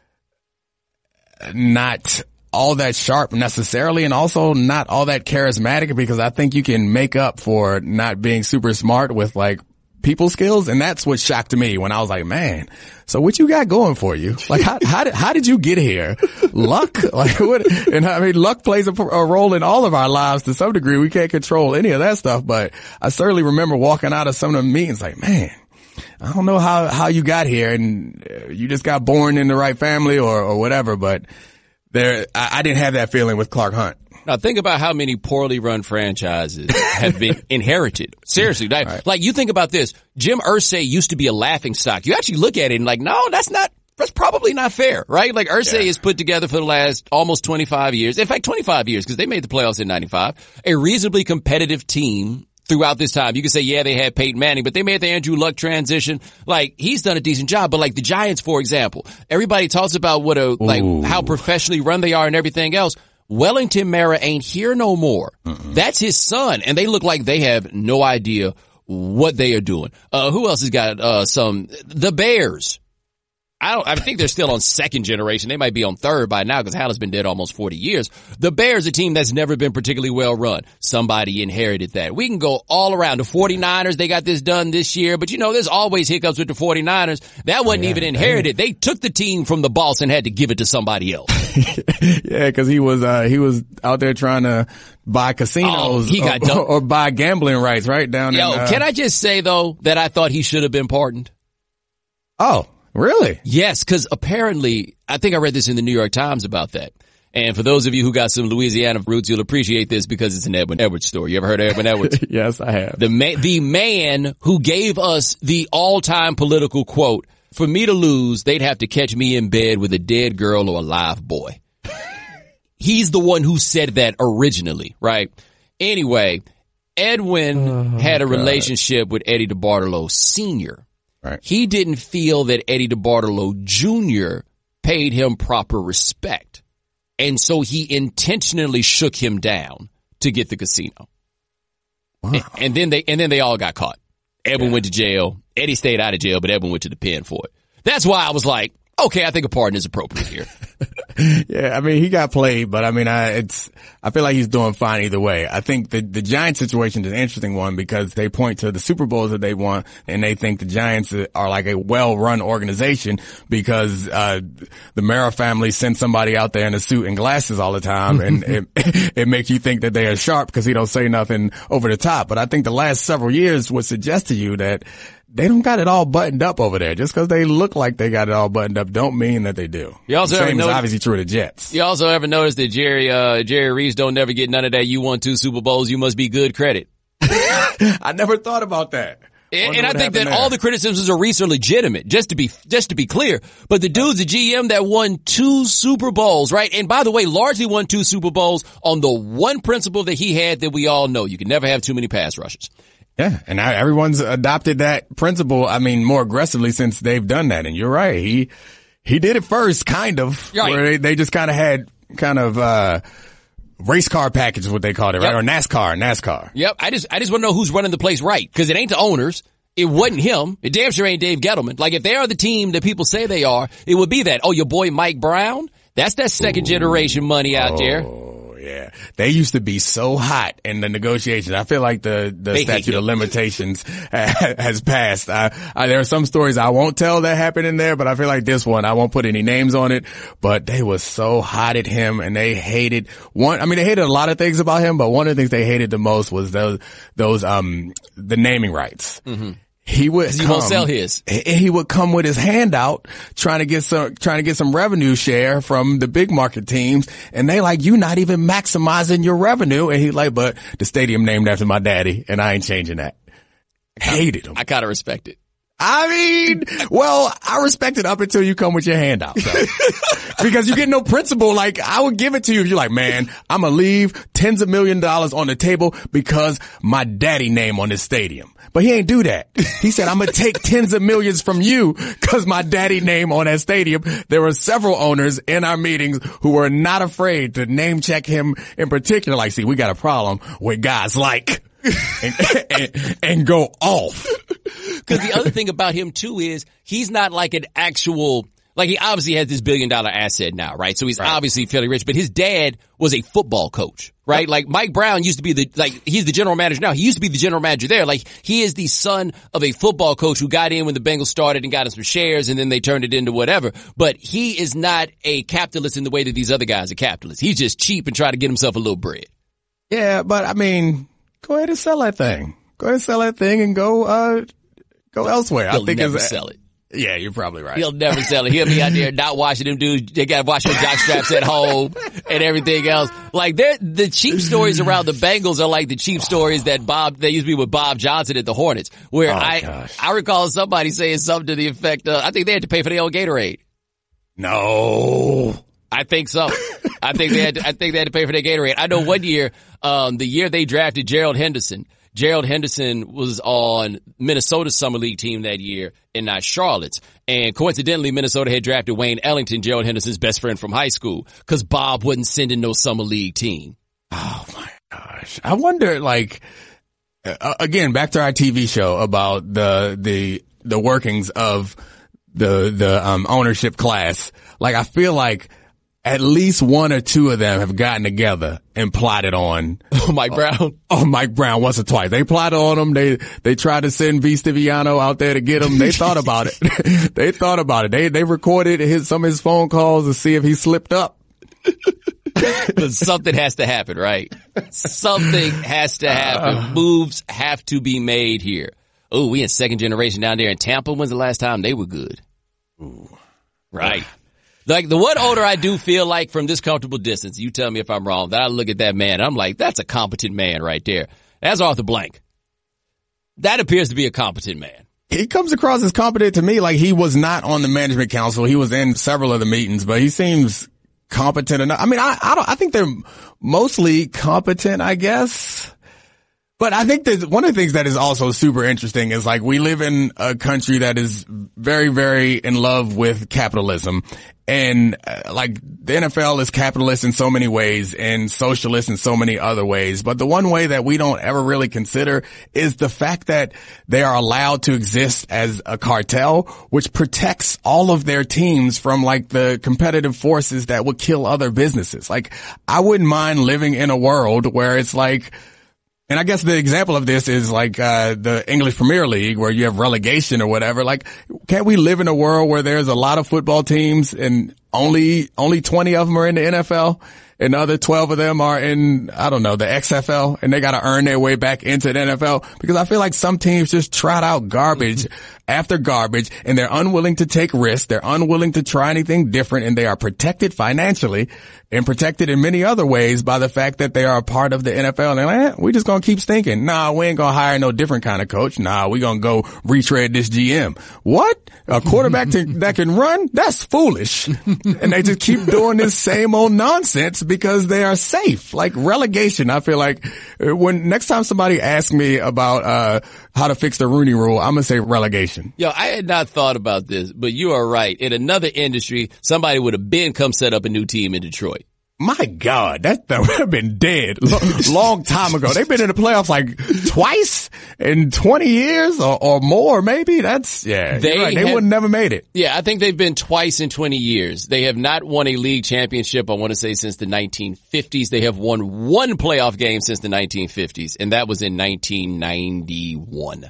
[SPEAKER 2] not all that sharp necessarily, and also not all that charismatic, because I think you can make up for not being super smart with like people skills. And that's what shocked me when I was like, man, so what you got going for you? Like, how, how did, how did you get here? Luck? Like, what? And I mean, luck plays a, a role in all of our lives to some degree. We can't control any of that stuff, but I certainly remember walking out of some of the meetings like, man, I don't know how, how you got here, and you just got born in the right family or, or whatever, but there, I, I didn't have that feeling with Clark Hunt.
[SPEAKER 1] Now think about how many poorly run franchises have been inherited. Seriously, like, right. like you think about this. Jim Irsay used to be a laughing stock. You actually look at it and like, no, that's not, that's probably not fair, right? Like Irsay yeah. is put together for the last almost twenty-five years. In fact, twenty-five years, because they made the playoffs in ninety-five. A reasonably competitive team throughout this time. You can say, yeah, they had Peyton Manning, but they made the Andrew Luck transition. Like, he's done a decent job. But like the Giants, for example, everybody talks about what a, like Ooh. how professionally run they are and everything else. Wellington Mara ain't here no more. Mm-mm. That's his son, and they look like they have no idea what they are doing. Uh, who else has got, uh, some, the Bears. I don't, I think they're still on second generation. They might be on third by now because Hal's been dead almost forty years. The Bears, a team that's never been particularly well run. Somebody inherited that. We can go all around. The 49ers, they got this done this year, but you know, there's always hiccups with the 49ers. That wasn't yeah, even inherited. Man. They took the team from the boss and had to give it to somebody else.
[SPEAKER 2] Yeah, cause he was, uh, he was out there trying to buy casinos
[SPEAKER 1] oh, he got
[SPEAKER 2] or, or, or buy gambling rights right down
[SPEAKER 1] Yo,
[SPEAKER 2] in, uh,
[SPEAKER 1] can I just say though that I thought he should have been pardoned?
[SPEAKER 2] Oh. Really?
[SPEAKER 1] Yes, because apparently, I think I read this in the New York Times about that. And for those of you who got some Louisiana roots, you'll appreciate this because it's an Edwin Edwards story. You ever heard of Edwin Edwards?
[SPEAKER 2] Yes, I have.
[SPEAKER 1] The man, the man who gave us the all-time political quote, for me to lose, they'd have to catch me in bed with a dead girl or a live boy. He's the one who said that originally, right? Anyway, Edwin oh, had a God. relationship with Eddie DeBartolo Senior
[SPEAKER 2] Right.
[SPEAKER 1] He didn't feel that Eddie DeBartolo Junior paid him proper respect. And so he intentionally shook him down to get the casino.
[SPEAKER 2] Wow.
[SPEAKER 1] And, and then they, and then they all got caught. Edwin yeah. went to jail. Eddie stayed out of jail, but Edwin went to the pen for it. That's why I was like, okay, I think a pardon is appropriate here.
[SPEAKER 2] Yeah, I mean, he got played, but I mean, I, it's, I feel like he's doing fine either way. I think the, the Giants situation is an interesting one because they point to the Super Bowls that they won and they think the Giants are like a well-run organization because, uh, the Mara family sends somebody out there in a suit and glasses all the time and it, it makes you think that they are sharp because he don't say nothing over the top. But I think the last several years would suggest to you that they don't got it all buttoned up over there. Just because they look like they got it all buttoned up don't mean that they do.
[SPEAKER 1] You also
[SPEAKER 2] the same
[SPEAKER 1] noticed,
[SPEAKER 2] is obviously true of the Jets.
[SPEAKER 1] You also ever notice that Jerry, uh, Jerry Reese don't never get none of that you won two Super Bowls, you must be good credit.
[SPEAKER 2] I never thought about that.
[SPEAKER 1] And, and I think that there. all the criticisms of Reese are legitimate, just to be, just to be clear. But the dude's a G M that won two Super Bowls, right? And by the way, largely won two Super Bowls on the one principle that he had that we all know. You can never have too many pass rushes.
[SPEAKER 2] Yeah, and now everyone's adopted that principle, I mean, more aggressively since they've done that. And you're right, he he did it first, kind of, right. Where they, they just kind of had kind of uh race car package is what they called it, right? Yep. Or NASCAR, NASCAR.
[SPEAKER 1] Yep, I just I just want to know who's running the place right, because it ain't the owners. It wasn't him. It damn sure ain't Dave Gettleman. Like, if they are the team that people say they are, it would be that. Oh, your boy Mike Brown? That's that second Ooh. generation money out
[SPEAKER 2] oh.
[SPEAKER 1] there.
[SPEAKER 2] Yeah, they used to be so hot in the negotiations. I feel like the the they statute of limitations has passed. I, I, there are some stories I won't tell that happened in there, but I feel like this one, I won't put any names on it. But they were so hot at him, and they hated one. I mean, they hated a lot of things about him, but one of the things they hated the most was those those um the naming rights. Mm-hmm. He would
[SPEAKER 1] he
[SPEAKER 2] come,
[SPEAKER 1] won't sell his.
[SPEAKER 2] He would come with his hand out trying to get some, trying to get some revenue share from the big market teams. And they like, you not even maximizing your revenue. And he like, but the stadium named after my daddy and I ain't changing that. I hated him.
[SPEAKER 1] I kind of respect it.
[SPEAKER 2] I mean, well, I respect it up until you come with your hand out, though. Because you get no principle. Like, I would give it to you if you're like, man, I'm gonna leave tens of million dollars on the table because my daddy name on this stadium. But he ain't do that. He said, I'm gonna take tens of millions from you because my daddy name on that stadium. There were several owners in our meetings who were not afraid to name check him in particular. Like, see, we got a problem with guys like and, and, and go off.
[SPEAKER 1] Because the other thing about him too is he's not like an actual, like, he obviously has this billion dollar asset now, right? So he's right. obviously fairly rich, but his dad was a football coach, right? Yep. Like, Mike Brown used to be the, like, he's the general manager now. He used to be the general manager there. Like, he is the son of a football coach who got in when the Bengals started and got him some shares and then they turned it into whatever. But he is not a capitalist in the way that these other guys are capitalists. He's just cheap and trying to get himself a little bread.
[SPEAKER 2] Yeah, but I mean, go ahead and sell that thing. Go ahead and sell that thing and go, uh, go elsewhere.
[SPEAKER 1] He'll
[SPEAKER 2] I think
[SPEAKER 1] never
[SPEAKER 2] it's,
[SPEAKER 1] sell it.
[SPEAKER 2] Yeah, you're probably right.
[SPEAKER 1] He'll never sell it. He'll be out there not watching them dudes. They got to watch their jock straps at home and everything else. Like, they're, the cheap stories around the Bengals are like the cheap stories that Bob, they used to be with Bob Johnson at the Hornets, where oh, I, gosh. I recall somebody saying something to the effect of, I think they had to pay for their own Gatorade.
[SPEAKER 2] No.
[SPEAKER 1] I think so. I think they had to, I think they had to pay for their Gatorade. I know one year, um, the year they drafted Gerald Henderson, Gerald Henderson was on Minnesota's summer league team that year and not Charlotte's. And coincidentally, Minnesota had drafted Wayne Ellington, Gerald Henderson's best friend from high school, because Bob wasn't sending no summer league team.
[SPEAKER 2] Oh my gosh. I wonder, like, uh, again, back to our T V show about the, the, the workings of the, the, um, ownership class. Like, I feel like at least one or two of them have gotten together and plotted on
[SPEAKER 1] oh, Mike Brown.
[SPEAKER 2] Oh, oh, Mike Brown once or twice. They plotted on him. They they tried to send V. Stiviano out there to get him. They thought about it. They thought about it. They they recorded his some of his phone calls to see if he slipped up.
[SPEAKER 1] But something has to happen, right? Something has to happen. Uh, Moves have to be made here. Oh, we in second generation down there in Tampa. When's the last time they were good?
[SPEAKER 2] Ooh.
[SPEAKER 1] Right. Like, the one owner I do feel like from this comfortable distance, you tell me if I'm wrong, that I look at that man, I'm like, that's a competent man right there. That's Arthur Blank. That appears to be a competent man.
[SPEAKER 2] He comes across as competent to me. Like, he was not on the management council. He was in several of the meetings, but he seems competent enough. I mean, I, I don't, I think they're mostly competent, I guess. But I think that one of the things that is also super interesting is like we live in a country that is very, very in love with capitalism. And uh, like the N F L is capitalist in so many ways and socialist in so many other ways. But the one way that we don't ever really consider is the fact that they are allowed to exist as a cartel, which protects all of their teams from like the competitive forces that would kill other businesses. Like I wouldn't mind living in a world where it's like, and I guess the example of this is like, uh, the English Premier League where you have relegation or whatever. Like, can't we live in a world where there's a lot of football teams and only, only twenty of them are in the N F L and the other twelve of them are in, I don't know, the X F L and they got to earn their way back into the N F L? Because I feel like some teams just trot out garbage after garbage and they're unwilling to take risks. They're unwilling to try anything different and they are protected financially and protected in many other ways by the fact that they are a part of the N F L. And they're like, eh, we just gonna keep stinking. Nah, we ain't gonna hire no different kind of coach. Nah, we gonna go retread this G M. What? A quarterback to, that can run? That's foolish. And they just keep doing this same old nonsense because they are safe. Like relegation, I feel like when next time somebody asks me about, uh, how to fix the Rooney Rule, I'm gonna say relegation.
[SPEAKER 1] Yo, I had not thought about this, but you are right. In another industry, somebody would have been come set up a new team in Detroit.
[SPEAKER 2] My God, that, that would have been dead long, long time ago. They've been in the playoffs like twice in twenty years or, or more, maybe. That's, yeah,
[SPEAKER 1] they,
[SPEAKER 2] right. They would have never made it.
[SPEAKER 1] Yeah, I think they've been twice in twenty years. They have not won a league championship, I want to say, since the nineteen fifties. They have won one playoff game since the nineteen fifties, and that was in nineteen ninety-one.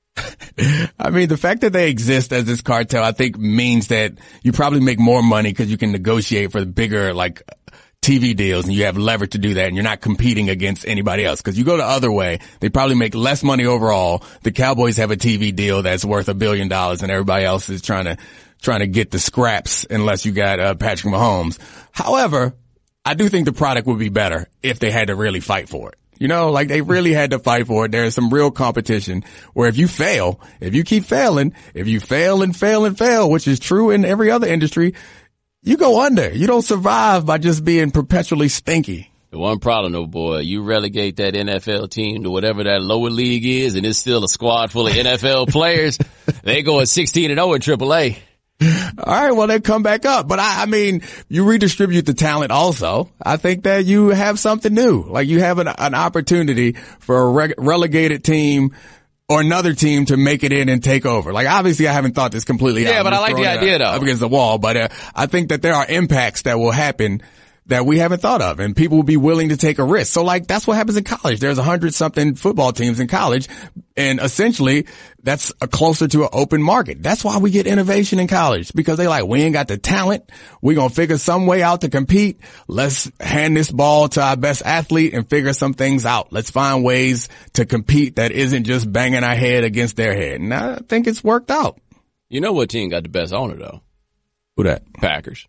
[SPEAKER 2] I mean, the fact that they exist as this cartel, I think means that you probably make more money because you can negotiate for the bigger, like, T V deals and you have leverage to do that and you're not competing against anybody else. Cause you go the other way, they probably make less money overall. The Cowboys have a T V deal that's worth a billion dollars and everybody else is trying to, trying to get the scraps unless you got, uh, Patrick Mahomes. However, I do think the product would be better if they had to really fight for it. You know, like they really had to fight for it. There is some real competition where if you fail, if you keep failing, if you fail and fail and fail, which is true in every other industry, you go under. You don't survive by just being perpetually stinky.
[SPEAKER 1] The one problem, though, boy, you relegate that N F L team to whatever that lower league is, and it's still a squad full of N F L players. They go at sixteen and oh in triple A.
[SPEAKER 2] All right, well, they come back up. But I, I mean, you redistribute the talent also. I think that you have something new. Like you have an, an opportunity for a reg- relegated team or another team to make it in and take over. Like obviously I haven't thought this completely out.
[SPEAKER 1] Yeah, but I like the idea though.
[SPEAKER 2] Up against the wall, but uh, I think that there are impacts that will happen that we haven't thought of and people will be willing to take a risk. So like that's what happens in college. There's a hundred something football teams in college and essentially that's a closer to an open market. That's why we get innovation in college because they like, we ain't got the talent. We're going to figure some way out to compete. Let's hand this ball to our best athlete and figure some things out. Let's find ways to compete that isn't just banging our head against their head. And I think it's worked out.
[SPEAKER 1] You know what team got the best owner though?
[SPEAKER 2] Who that?
[SPEAKER 1] Packers.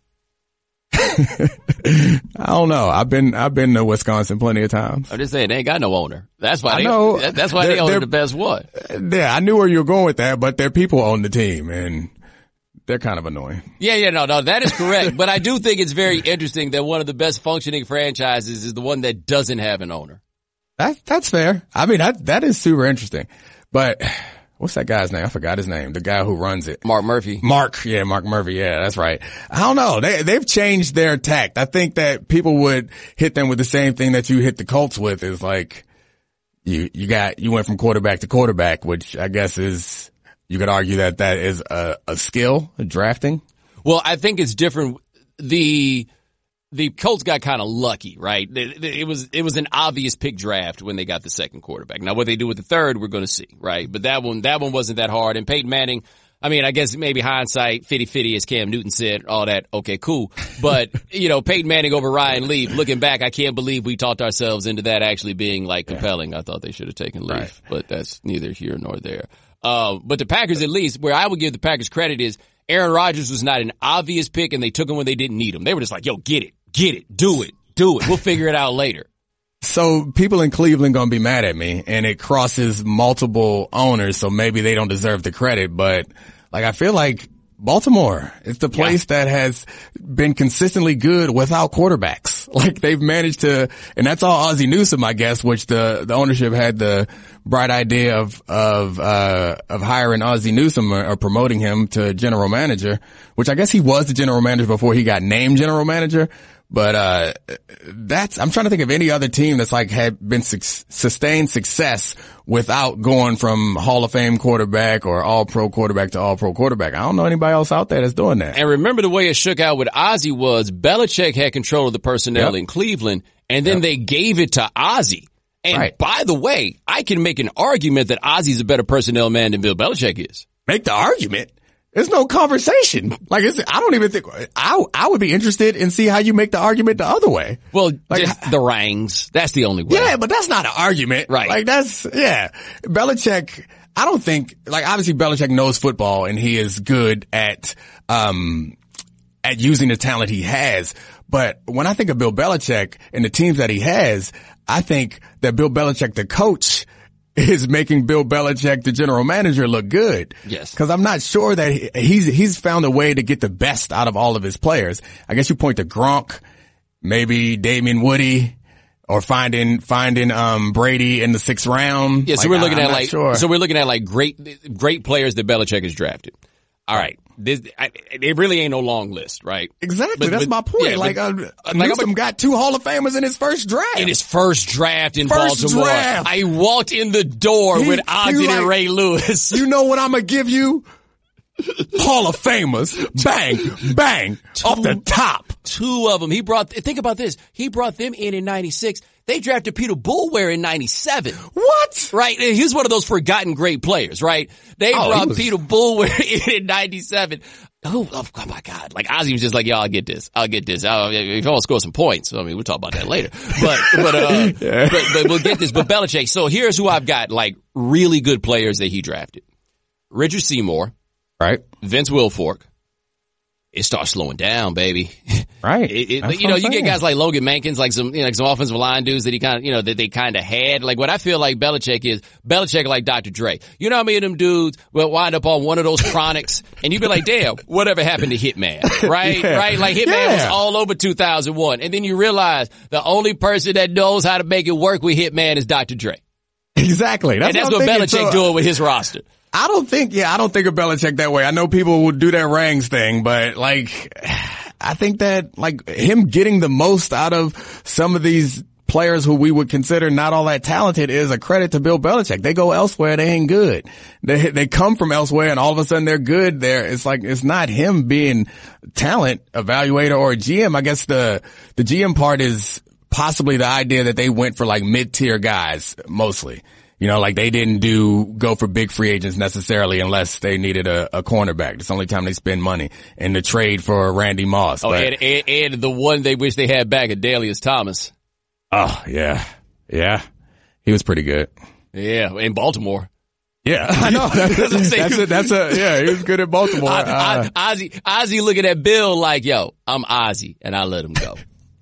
[SPEAKER 2] I don't know. I've been, I've been to Wisconsin plenty of times.
[SPEAKER 1] I'm just saying they ain't got no owner. That's why
[SPEAKER 2] I
[SPEAKER 1] they,
[SPEAKER 2] know.
[SPEAKER 1] that's why they own the best one.
[SPEAKER 2] Yeah, I knew where you were going with that, but their people own the team and they're kind of annoying.
[SPEAKER 1] Yeah, yeah, no, no, that is correct. But I do think it's very interesting that one of the best functioning franchises is the one that doesn't have an owner.
[SPEAKER 2] That, that's fair. I mean, that, that is super interesting. But what's that guy's name? I forgot his name. The guy who runs it.
[SPEAKER 1] Mark Murphy.
[SPEAKER 2] Mark. Yeah, Mark Murphy. Yeah, that's right. I don't know. They, they've changed their tact. I think that people would hit them with the same thing that you hit the Colts with is like, you, you got, you went from quarterback to quarterback, which I guess is, you could argue that that is a, a skill, a drafting.
[SPEAKER 1] Well, I think it's different. The, The Colts got kind of lucky, right? It was it was an obvious pick draft when they got the second quarterback. Now, what they do with the third, we're going to see, right? But that one that one wasn't that hard. And Peyton Manning, I mean, I guess maybe hindsight, fifty-fifty, as Cam Newton said, all that, okay, cool. But, you know, Peyton Manning over Ryan Leaf, looking back, I can't believe we talked ourselves into that actually being, like, compelling. I thought they should have taken Leaf, right. But that's neither here nor there. Uh, but the Packers, at least, where I would give the Packers credit is Aaron Rodgers was not an obvious pick, and they took him when they didn't need him. They were just like, yo, get it. Get it. Do it. Do it. We'll figure it out later.
[SPEAKER 2] So people in Cleveland gonna be mad at me, and it crosses multiple owners, so maybe they don't deserve the credit. But like, I feel like Baltimore. It's the place yeah. that has been consistently good without quarterbacks. Like they've managed to, and that's all Ozzie Newsome, I guess, which the, the ownership had the bright idea of, of, uh, of hiring Ozzie Newsome or, or promoting him to general manager, which I guess he was the general manager before he got named general manager. But, uh, that's, I'm trying to think of any other team that's like had been su- sustained success without going from Hall of Fame quarterback or all pro quarterback to all pro quarterback. I don't know anybody else out there that's doing that.
[SPEAKER 1] And remember the way it shook out with Ozzie was Belichick had control of the personnel yep. in Cleveland, and then yep. they gave it to Ozzie. And right. by the way, I can make an argument that Ozzie's a better personnel man than Bill Belichick is.
[SPEAKER 2] Make the argument? There's no conversation. Like, it's, I don't even think, I, I would be interested in see how you make the argument the other way.
[SPEAKER 1] Well, like, just the rings. That's the only way.
[SPEAKER 2] Yeah, but that's not an argument.
[SPEAKER 1] Right.
[SPEAKER 2] Like, that's, yeah. Belichick, I don't think, like, obviously Belichick knows football and he is good at, um, at using the talent he has. But when I think of Bill Belichick and the teams that he has, I think that Bill Belichick, the coach, is making Bill Belichick, the general manager, look good.
[SPEAKER 1] Yes.
[SPEAKER 2] Cause I'm not sure that he, he's, he's found a way to get the best out of all of his players. I guess you point to Gronk, maybe Damien Woody, or finding, finding, um, Brady in the sixth round.
[SPEAKER 1] Yeah. So
[SPEAKER 2] like,
[SPEAKER 1] we're looking
[SPEAKER 2] I,
[SPEAKER 1] at like,
[SPEAKER 2] sure.
[SPEAKER 1] so we're looking at like great, great players that Belichick has drafted. All right. This, I, it really ain't no long list, right?
[SPEAKER 2] Exactly.
[SPEAKER 1] But,
[SPEAKER 2] That's
[SPEAKER 1] but,
[SPEAKER 2] my point.
[SPEAKER 1] Yeah,
[SPEAKER 2] like,
[SPEAKER 1] but,
[SPEAKER 2] uh, Newsome like, got two Hall of Famers in his first draft.
[SPEAKER 1] In his first draft in
[SPEAKER 2] first
[SPEAKER 1] Baltimore.
[SPEAKER 2] Draft.
[SPEAKER 1] I walked in the door he, with Ogden like, and Ray Lewis.
[SPEAKER 2] You know what I'm gonna give you? Hall of Famers. Bang, bang, two, off the top.
[SPEAKER 1] Two of them. He brought, think about this. He brought them in in ninety-six. They drafted Peter Boulware in ninety-seven.
[SPEAKER 2] What?
[SPEAKER 1] Right? And he's one of those forgotten great players, right? They oh, brought was... Peter Boulware in in ninety-seven. Oh, oh, oh my God. Like Ozzie was just like, yo, I'll get this. I'll get this. I'll, if I want to score some points. I mean, we'll talk about that later. But, but, uh, yeah. but, but we'll get this. But Belichick. So here's who I've got, like really good players that he drafted. Richard Seymour.
[SPEAKER 2] Right.
[SPEAKER 1] Vince Wilfork. It starts slowing down, baby.
[SPEAKER 2] Right.
[SPEAKER 1] It, it, you know, you get guys like Logan Mankins, like some, you know, like some offensive line dudes that he kind of, you know, that they kind of had. Like what I feel like Belichick is, Belichick like Doctor Dre. You know how many of them dudes will wind up on one of those chronics and you be like, damn, whatever happened to Hitman? Right? Yeah. Right? Like Hitman yeah. was all over two thousand one. And then you realize the only person that knows how to make it work with Hitman is Doctor Dre.
[SPEAKER 2] Exactly. That's
[SPEAKER 1] and that's
[SPEAKER 2] what,
[SPEAKER 1] what Belichick
[SPEAKER 2] so,
[SPEAKER 1] doing with his roster.
[SPEAKER 2] I don't think, yeah, I don't think of Belichick that way. I know people will do that rings thing, but like, I think that like him getting the most out of some of these players who we would consider not all that talented is a credit to Bill Belichick. They go elsewhere, they ain't good. They, they come from elsewhere and all of a sudden they're good there. It's like, it's not him being talent evaluator or a G M. I guess the, the G M part is possibly the idea that they went for like mid-tier guys mostly. You know, like they didn't do, go for big free agents necessarily unless they needed a, a cornerback. It's the only time they spend money in the trade for Randy Moss.
[SPEAKER 1] Oh,
[SPEAKER 2] but,
[SPEAKER 1] and, and, and the one they wish they had back, Adalius Thomas.
[SPEAKER 2] Oh, yeah. Yeah. He was pretty good.
[SPEAKER 1] Yeah. In Baltimore.
[SPEAKER 2] Yeah, I know. That's, that's a, that's a, yeah, he was good at Baltimore.
[SPEAKER 1] I,
[SPEAKER 2] uh,
[SPEAKER 1] I, Ozzie, Ozzie looking at Bill like, yo, I'm Ozzie and I let him go.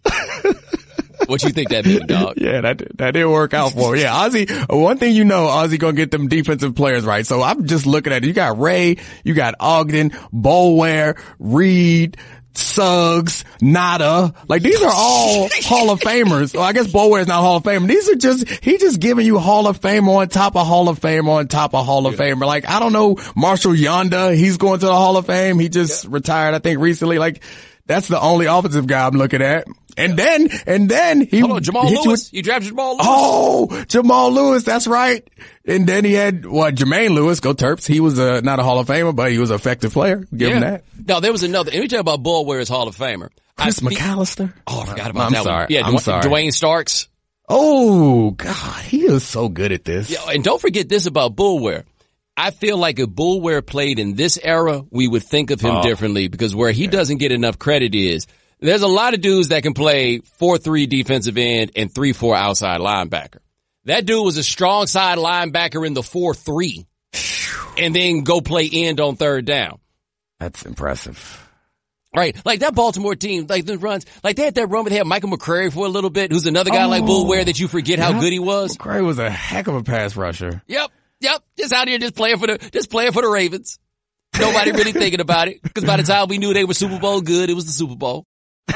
[SPEAKER 1] What you think that mean, dog?
[SPEAKER 2] Yeah, that that didn't work out for him. Yeah, Ozzie, one thing you know, Ozzie gonna get them defensive players right. So I'm just looking at it. You got Ray, you got Ogden, Boulware, Reed, Suggs, Nada. Like these are all Hall of Famers. Well, I guess Boulware's not Hall of Famer. These are just, he just giving you Hall of Fame on top of Hall of Fame on top of Hall of yeah. Famer. Like, I don't know, Marshall Yonda, he's going to the Hall of Fame. He just yeah. retired, I think, recently. Like, that's the only offensive guy I'm looking at. And then, and then he,
[SPEAKER 1] Hold on, Jamal
[SPEAKER 2] Lewis.
[SPEAKER 1] You, with, you drafted Jamal Lewis.
[SPEAKER 2] Oh, Jamal Lewis. That's right. And then he had, what, Jermaine Lewis, go Terps. He was a, not a Hall of Famer, but he was an effective player. Give
[SPEAKER 1] yeah.
[SPEAKER 2] him that.
[SPEAKER 1] No, there was another, let me tell you about Boulware's Hall of Famer.
[SPEAKER 2] Chris I, McAllister.
[SPEAKER 1] Oh, I forgot about
[SPEAKER 2] I'm
[SPEAKER 1] that
[SPEAKER 2] sorry.
[SPEAKER 1] one. Yeah,
[SPEAKER 2] I'm
[SPEAKER 1] Dwayne,
[SPEAKER 2] sorry.
[SPEAKER 1] Dwayne Starks.
[SPEAKER 2] Oh, God. He is so good at this.
[SPEAKER 1] Yeah, and don't forget this about Boulware. I feel like if Boulware played in this era, we would think of him oh. differently because where he yeah. doesn't get enough credit is there's a lot of dudes that can play four three defensive end and three four outside linebacker. That dude was a strong side linebacker in the four three and then go play end on third down.
[SPEAKER 2] That's impressive.
[SPEAKER 1] Right. Like that Baltimore team, like the runs, like they had that run where they had Michael McCrary for a little bit, who's another guy oh, like Boulware that you forget how
[SPEAKER 2] yep.
[SPEAKER 1] good he was.
[SPEAKER 2] McCrary was a heck of a pass rusher.
[SPEAKER 1] Yep. Yep. Just out here just playing for the, just playing for the Ravens. Nobody really thinking about it because by the time we knew they were Super Bowl good, it was the Super Bowl.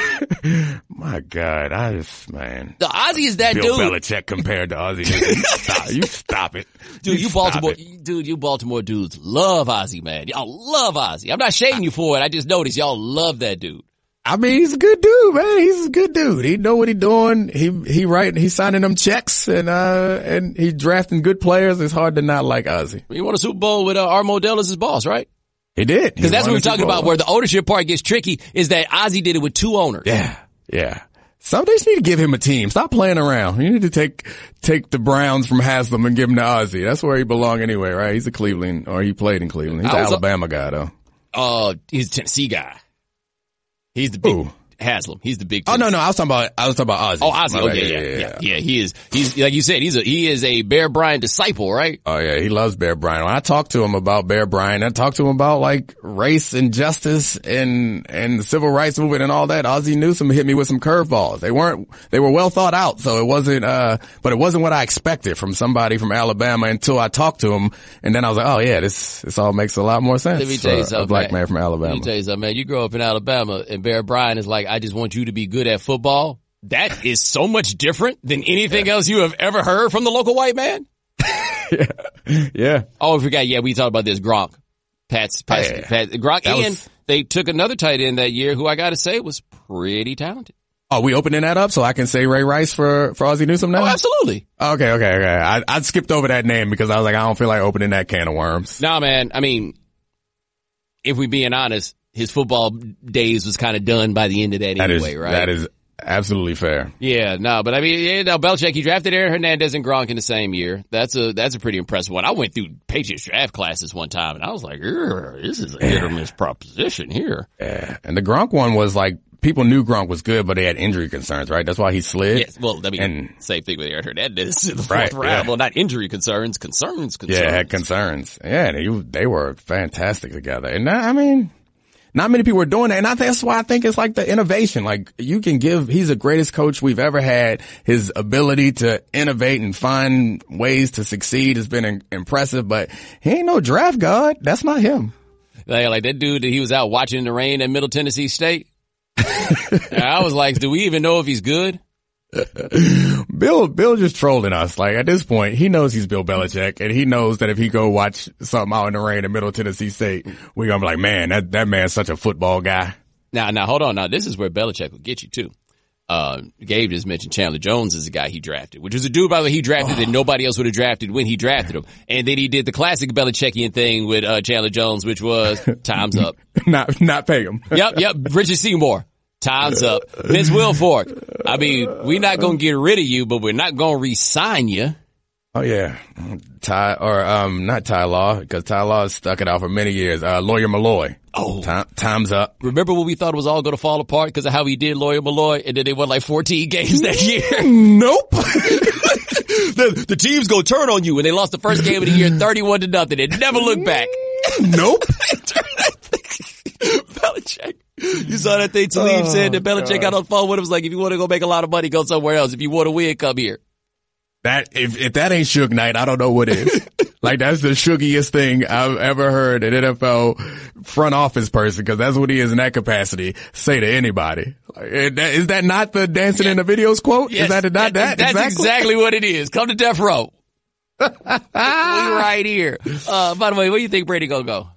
[SPEAKER 2] My God, I just, man.
[SPEAKER 1] The Ozzie is that
[SPEAKER 2] Bill
[SPEAKER 1] dude.
[SPEAKER 2] Belichick compared to Ozzie. stop, you stop it.
[SPEAKER 1] Dude, you, you Baltimore,
[SPEAKER 2] it.
[SPEAKER 1] dude, you Baltimore dudes love Ozzie, man. Y'all love Ozzie. I'm not shaming you for it. I just noticed y'all love that dude.
[SPEAKER 2] I mean, he's a good dude, man. He's a good dude. He know what he doing. He, he writing, he's signing them checks and, uh, and he drafting good players. It's hard to not like Ozzie.
[SPEAKER 1] He won a Super Bowl with, uh, R. Modell as his boss, right?
[SPEAKER 2] He did.
[SPEAKER 1] Because that's what we're talking about, where the ownership part gets tricky, is that Ozzie did it with two owners.
[SPEAKER 2] Yeah, yeah. Some days need to give him a team. Stop playing around. You need to take take the Browns from Haslam and give him to Ozzie. That's where he belong anyway, right? He's a Cleveland, or he played in Cleveland. He's an Alabama a, guy, though.
[SPEAKER 1] Oh, uh, he's a Tennessee guy. He's the big
[SPEAKER 2] Ooh.
[SPEAKER 1] Haslam. He's the big.
[SPEAKER 2] Oh no, no, I was talking about I was talking about Ozzie.
[SPEAKER 1] Oh, Ozzie. Oh, yeah, yeah, yeah, yeah, yeah. He is. He's like you said. He's a he is a Bear Bryant disciple, right?
[SPEAKER 2] Oh yeah, he loves Bear Bryant. When I talked to him about Bear Bryant, I talked to him about like race and justice and and the civil rights movement and all that. Ozzie Newsome hit me with some curveballs. They weren't. They were well thought out, so it wasn't. uh But it wasn't what I expected from somebody from Alabama until I talked to him, and then I was like, oh yeah, this this all makes a lot more sense.
[SPEAKER 1] Let me tell you
[SPEAKER 2] for
[SPEAKER 1] something,
[SPEAKER 2] a black
[SPEAKER 1] man.
[SPEAKER 2] man from Alabama.
[SPEAKER 1] Let me tell you something, man. You grow up in Alabama, and Bear Bryant is like, I just want you to be good at football. That is so much different than anything yeah. else you have ever heard from the local white man.
[SPEAKER 2] yeah. yeah.
[SPEAKER 1] Oh, I forgot. Yeah, we talked about this. Gronk. Pat's, Pat's, yeah. Pat, Gronk. That and was... they took another tight end that year who I got to say was pretty talented.
[SPEAKER 2] Oh, we opening that up so I can say Ray Rice for, for Ozzie Newsome now?
[SPEAKER 1] Oh, absolutely.
[SPEAKER 2] Okay, okay, okay. I, I skipped over that name because I was like, I don't feel like opening that can of worms.
[SPEAKER 1] Nah, man. I mean, if we being honest, his football days was kind of done by the end of that, that anyway,
[SPEAKER 2] is,
[SPEAKER 1] right?
[SPEAKER 2] That is absolutely fair.
[SPEAKER 1] Yeah, no, but I mean, yeah, no, Belichick, he drafted Aaron Hernandez and Gronk in the same year. That's a, that's a pretty impressive one. I went through Patriots draft classes one time and I was like, this is a hit or miss proposition here.
[SPEAKER 2] Yeah. And the Gronk one was like, people knew Gronk was good, but they had injury concerns, right? That's why he slid.
[SPEAKER 1] Yes, well, I mean, and, same thing with Aaron Hernandez in the fourth
[SPEAKER 2] right,
[SPEAKER 1] round.
[SPEAKER 2] Yeah.
[SPEAKER 1] Well, not injury concerns, concerns, concerns.
[SPEAKER 2] Yeah, had concerns. Yeah, they, they were fantastic together. And I mean, not many people are doing that. And I think that's why I think it's like the innovation. Like you can give, he's the greatest coach we've ever had. His ability to innovate and find ways to succeed has been in, impressive, but he ain't no draft god. That's not him.
[SPEAKER 1] Like, like that dude that he was out watching in the rain at Middle Tennessee State. I was like, do we even know if he's good?
[SPEAKER 2] Bill, Bill just trolling us. Like at this point, he knows he's Bill Belichick and he knows that if he go watch something out in the rain in Middle Tennessee State, we're going to be like, man, that, that man's such a football guy.
[SPEAKER 1] Now, now hold on. Now this is where Belichick will get you too. Uh, Gabe just mentioned Chandler Jones is the guy he drafted, which was a dude, by the way, he drafted oh. that nobody else would have drafted when he drafted him. And then he did the classic Belichickian thing with, uh, Chandler Jones, which was time's up.
[SPEAKER 2] not, not pay him.
[SPEAKER 1] Yep, yep. Richard Seymour. Time's up. Vince Wilfork. I mean, we're not going to get rid of you, but we're not going to re-sign you.
[SPEAKER 2] Oh, yeah. Ty, or, um, not Ty Law, because Ty Law has stuck it out for many years. Uh, Lawyer Malloy.
[SPEAKER 1] Oh.
[SPEAKER 2] Time, time's up.
[SPEAKER 1] Remember when we thought it was all going to fall apart because of how he did Lawyer Malloy, and then they won like fourteen games that year?
[SPEAKER 2] Nope.
[SPEAKER 1] the, the team's going to turn on you, and they lost the first game of the year thirty-one to nothing. They never looked back.
[SPEAKER 2] Nope.
[SPEAKER 1] Belichick. You saw that thing Talib oh, said that Belichick God. got on the phone with him. Was like, if you want to go make a lot of money, go somewhere else. If you want to win, come here.
[SPEAKER 2] That if if that ain't Suge Knight, I don't know what is. Like that's the shuggiest thing I've ever heard an N F L front office person, because that's what he is in that capacity. Say to anybody, like, is that not the dancing yeah. in the videos quote?
[SPEAKER 1] Yes.
[SPEAKER 2] Is that not that?
[SPEAKER 1] That's
[SPEAKER 2] exactly?
[SPEAKER 1] exactly what it is. Come to death row. We right here. Uh, by the way, where do you think Brady gonna go?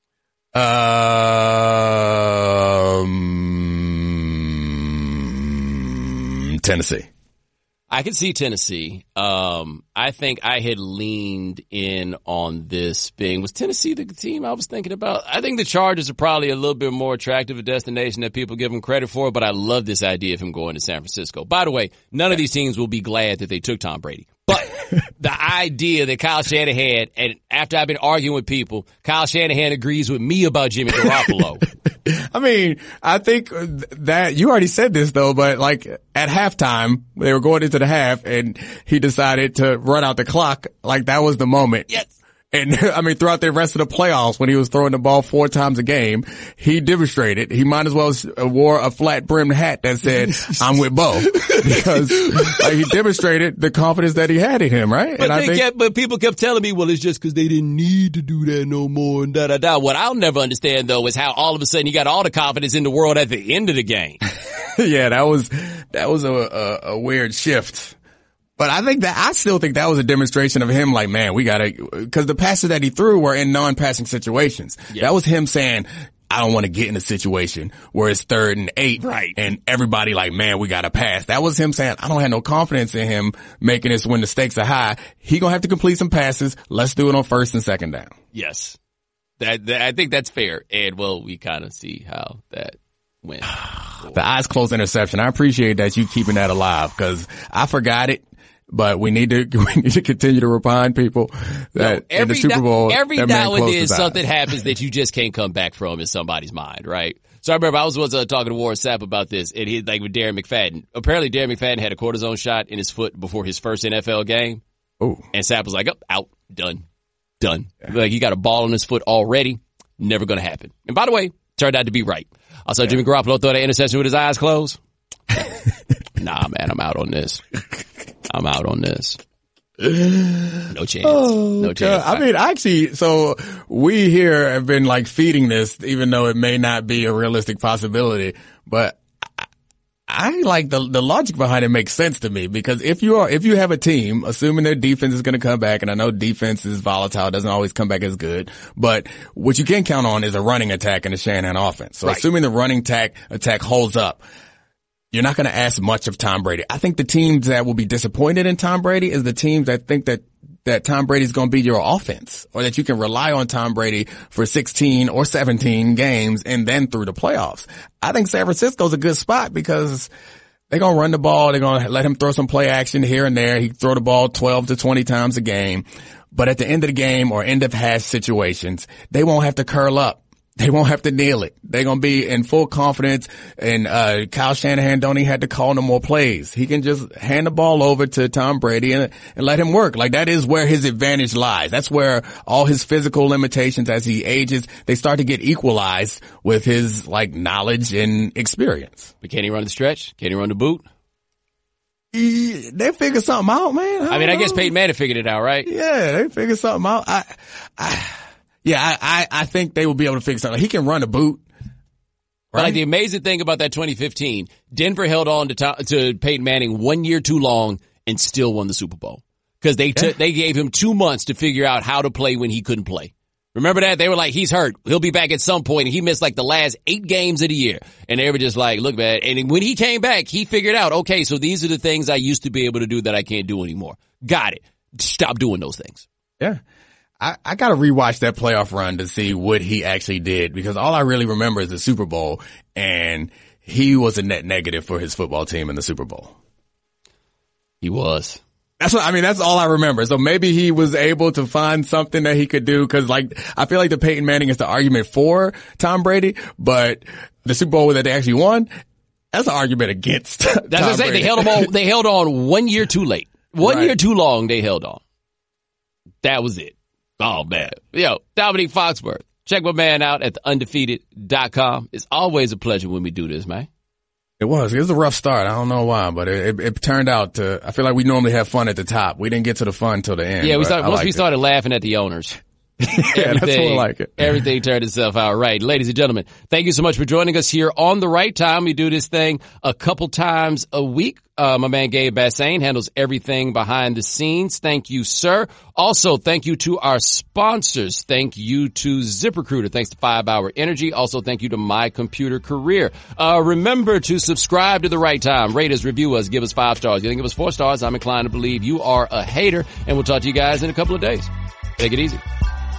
[SPEAKER 2] Um, Tennessee.
[SPEAKER 1] I can see Tennessee. Um, I think I had leaned in on this being, was Tennessee the team I was thinking about? I think the Chargers are probably a little bit more attractive a destination that people give them credit for, but I love this idea of him going to San Francisco. By the way, none of these teams will be glad that they took Tom Brady. But the idea that Kyle Shanahan, and after I've been arguing with people, Kyle Shanahan agrees with me about Jimmy Garoppolo.
[SPEAKER 2] I mean, I think that you already said this though, but like at halftime, they were going into the half and he decided to run out the clock. Like that was the moment.
[SPEAKER 1] Yes.
[SPEAKER 2] And I mean, throughout the rest of the playoffs, when he was throwing the ball four times a game, he demonstrated he might as well wore a flat brimmed hat that said, I'm with Bo, because like, he demonstrated the confidence that he had in him, right?
[SPEAKER 1] But,
[SPEAKER 2] and I
[SPEAKER 1] they
[SPEAKER 2] think,
[SPEAKER 1] kept, but people kept telling me, well, it's just because they didn't need to do that no more and da da da. What I'll never understand though is how all of a sudden he got all the confidence in the world at the end of the game.
[SPEAKER 2] Yeah, that was, that was a, a, a weird shift. But I think that, I still think that was a demonstration of him like, man, we gotta, cause the passes that he threw were in non-passing situations. Yeah. That was him saying, I don't want to get in a situation where it's third and eight.
[SPEAKER 1] Right.
[SPEAKER 2] And everybody like, man, we gotta pass. That was him saying, I don't have no confidence in him making this when the stakes are high. He gonna have to complete some passes. Let's do it on first and second down.
[SPEAKER 1] Yes. That, that I think that's fair. And well, we kind of see how that went.
[SPEAKER 2] The eyes closed interception. I appreciate that you keeping that alive because I forgot it. But we need to we need to continue to remind people that
[SPEAKER 1] no,
[SPEAKER 2] in the Super Bowl,
[SPEAKER 1] every
[SPEAKER 2] that
[SPEAKER 1] now
[SPEAKER 2] man
[SPEAKER 1] and then
[SPEAKER 2] closed
[SPEAKER 1] something happens that you just can't come back from in somebody's mind, right? So I remember I was once uh, talking to Warren Sapp about this, and he like with Darren McFadden. Apparently, Darren McFadden had a cortisone shot in his foot before his first N F L game.
[SPEAKER 2] Oh,
[SPEAKER 1] and Sapp was like, "Up, oh, out, done, done." Yeah. Like he got a ball on his foot already, never going to happen. And by the way, turned out to be right. I saw yeah. Jimmy Garoppolo throw that interception with his eyes closed. Nah, man, I'm out on this. I'm out on this. No chance. Oh, no chance.
[SPEAKER 2] God. I mean, actually, so we here have been like feeding this, even though it may not be a realistic possibility, but I, I like the, the logic behind it makes sense to me because if you are, if you have a team, assuming their defense is going to come back, and I know defense is volatile, doesn't always come back as good, but what you can count on is a running attack in the Shanahan offense. So right. assuming the running attack, attack holds up, you're not going to ask much of Tom Brady. I think the teams that will be disappointed in Tom Brady is the teams that think that, that Tom Brady is going to be your offense or that you can rely on Tom Brady for sixteen or seventeen games and then through the playoffs. I think San Francisco's a good spot because they're going to run the ball. They're going to let him throw some play action here and there. He throw the ball twelve to twenty times a game. But at the end of the game or end of half situations, they won't have to curl up. They won't have to kneel it. They're going to be in full confidence. And, uh, Kyle Shanahan don't even have to call no more plays. He can just hand the ball over to Tom Brady and, and let him work. Like that is where his advantage lies. That's where all his physical limitations as he ages, they start to get equalized with his like knowledge and experience.
[SPEAKER 1] But can he run the stretch? Can he run the boot?
[SPEAKER 2] He, they figured something out, man. I,
[SPEAKER 1] I mean,
[SPEAKER 2] know.
[SPEAKER 1] I guess Peyton Manning figured it out, right?
[SPEAKER 2] Yeah, they figured something out. I, I, Yeah, I, I, I think they will be able to figure something. He can run a boot. Right?
[SPEAKER 1] But like the amazing thing about that twenty fifteen, Denver held on to to Peyton Manning one year too long and still won the Super Bowl because they took yeah. they gave him two months to figure out how to play when he couldn't play. Remember that? They were like, he's hurt. He'll be back at some point. And he missed like the last eight games of the year. And they were just like, look, man. And when he came back, he figured out, okay, so these are the things I used to be able to do that I can't do anymore. Got it. Stop doing those things.
[SPEAKER 2] Yeah. I, I gotta rewatch that playoff run to see what he actually did because all I really remember is the Super Bowl and he was a net negative for his football team in the Super Bowl.
[SPEAKER 1] He was.
[SPEAKER 2] That's what, I mean, that's all I remember. So maybe he was able to find something that he could do cause like, I feel like the Peyton Manning is the argument for Tom Brady, but the Super Bowl that they actually won, that's an argument against Tom
[SPEAKER 1] That's what I say. They held them on, they held on one year too late. One right. year too long they held on. That was it. Oh, man. Yo, Dominique Foxworth. Check my man out at the undefeated dot com. It's always a pleasure when we do this, man.
[SPEAKER 2] It was. It was a rough start. I don't know why, but it, it, it turned out to, I feel like we normally have fun at the top. We didn't get to the fun till the end.
[SPEAKER 1] Yeah, we started, once we started it. laughing at the owners.
[SPEAKER 2] Yeah, that's more like it.
[SPEAKER 1] Everything turned itself out right. Ladies and gentlemen, thank you so much for joining us here on The Right Time. We do this thing a couple times a week. Uh, my man Gabe Bassane handles everything behind the scenes. Thank you, sir. Also, thank you to our sponsors. Thank you to ZipRecruiter. Thanks to five hour Energy. Also, thank you to My Computer Career. Uh, remember to subscribe to The Right Time. Rate us, review us, give us five stars. You think give us four stars, I'm inclined to believe you are a hater. And we'll talk to you guys in a couple of days. Take it easy.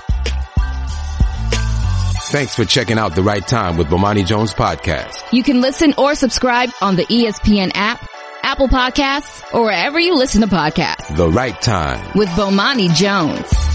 [SPEAKER 3] Thanks for checking out The Right Time with Bomani Jones podcast.
[SPEAKER 4] You can listen or subscribe on the E S P N app, Apple Podcasts, or wherever you listen to podcasts.
[SPEAKER 3] The Right Time
[SPEAKER 4] with Bomani Jones.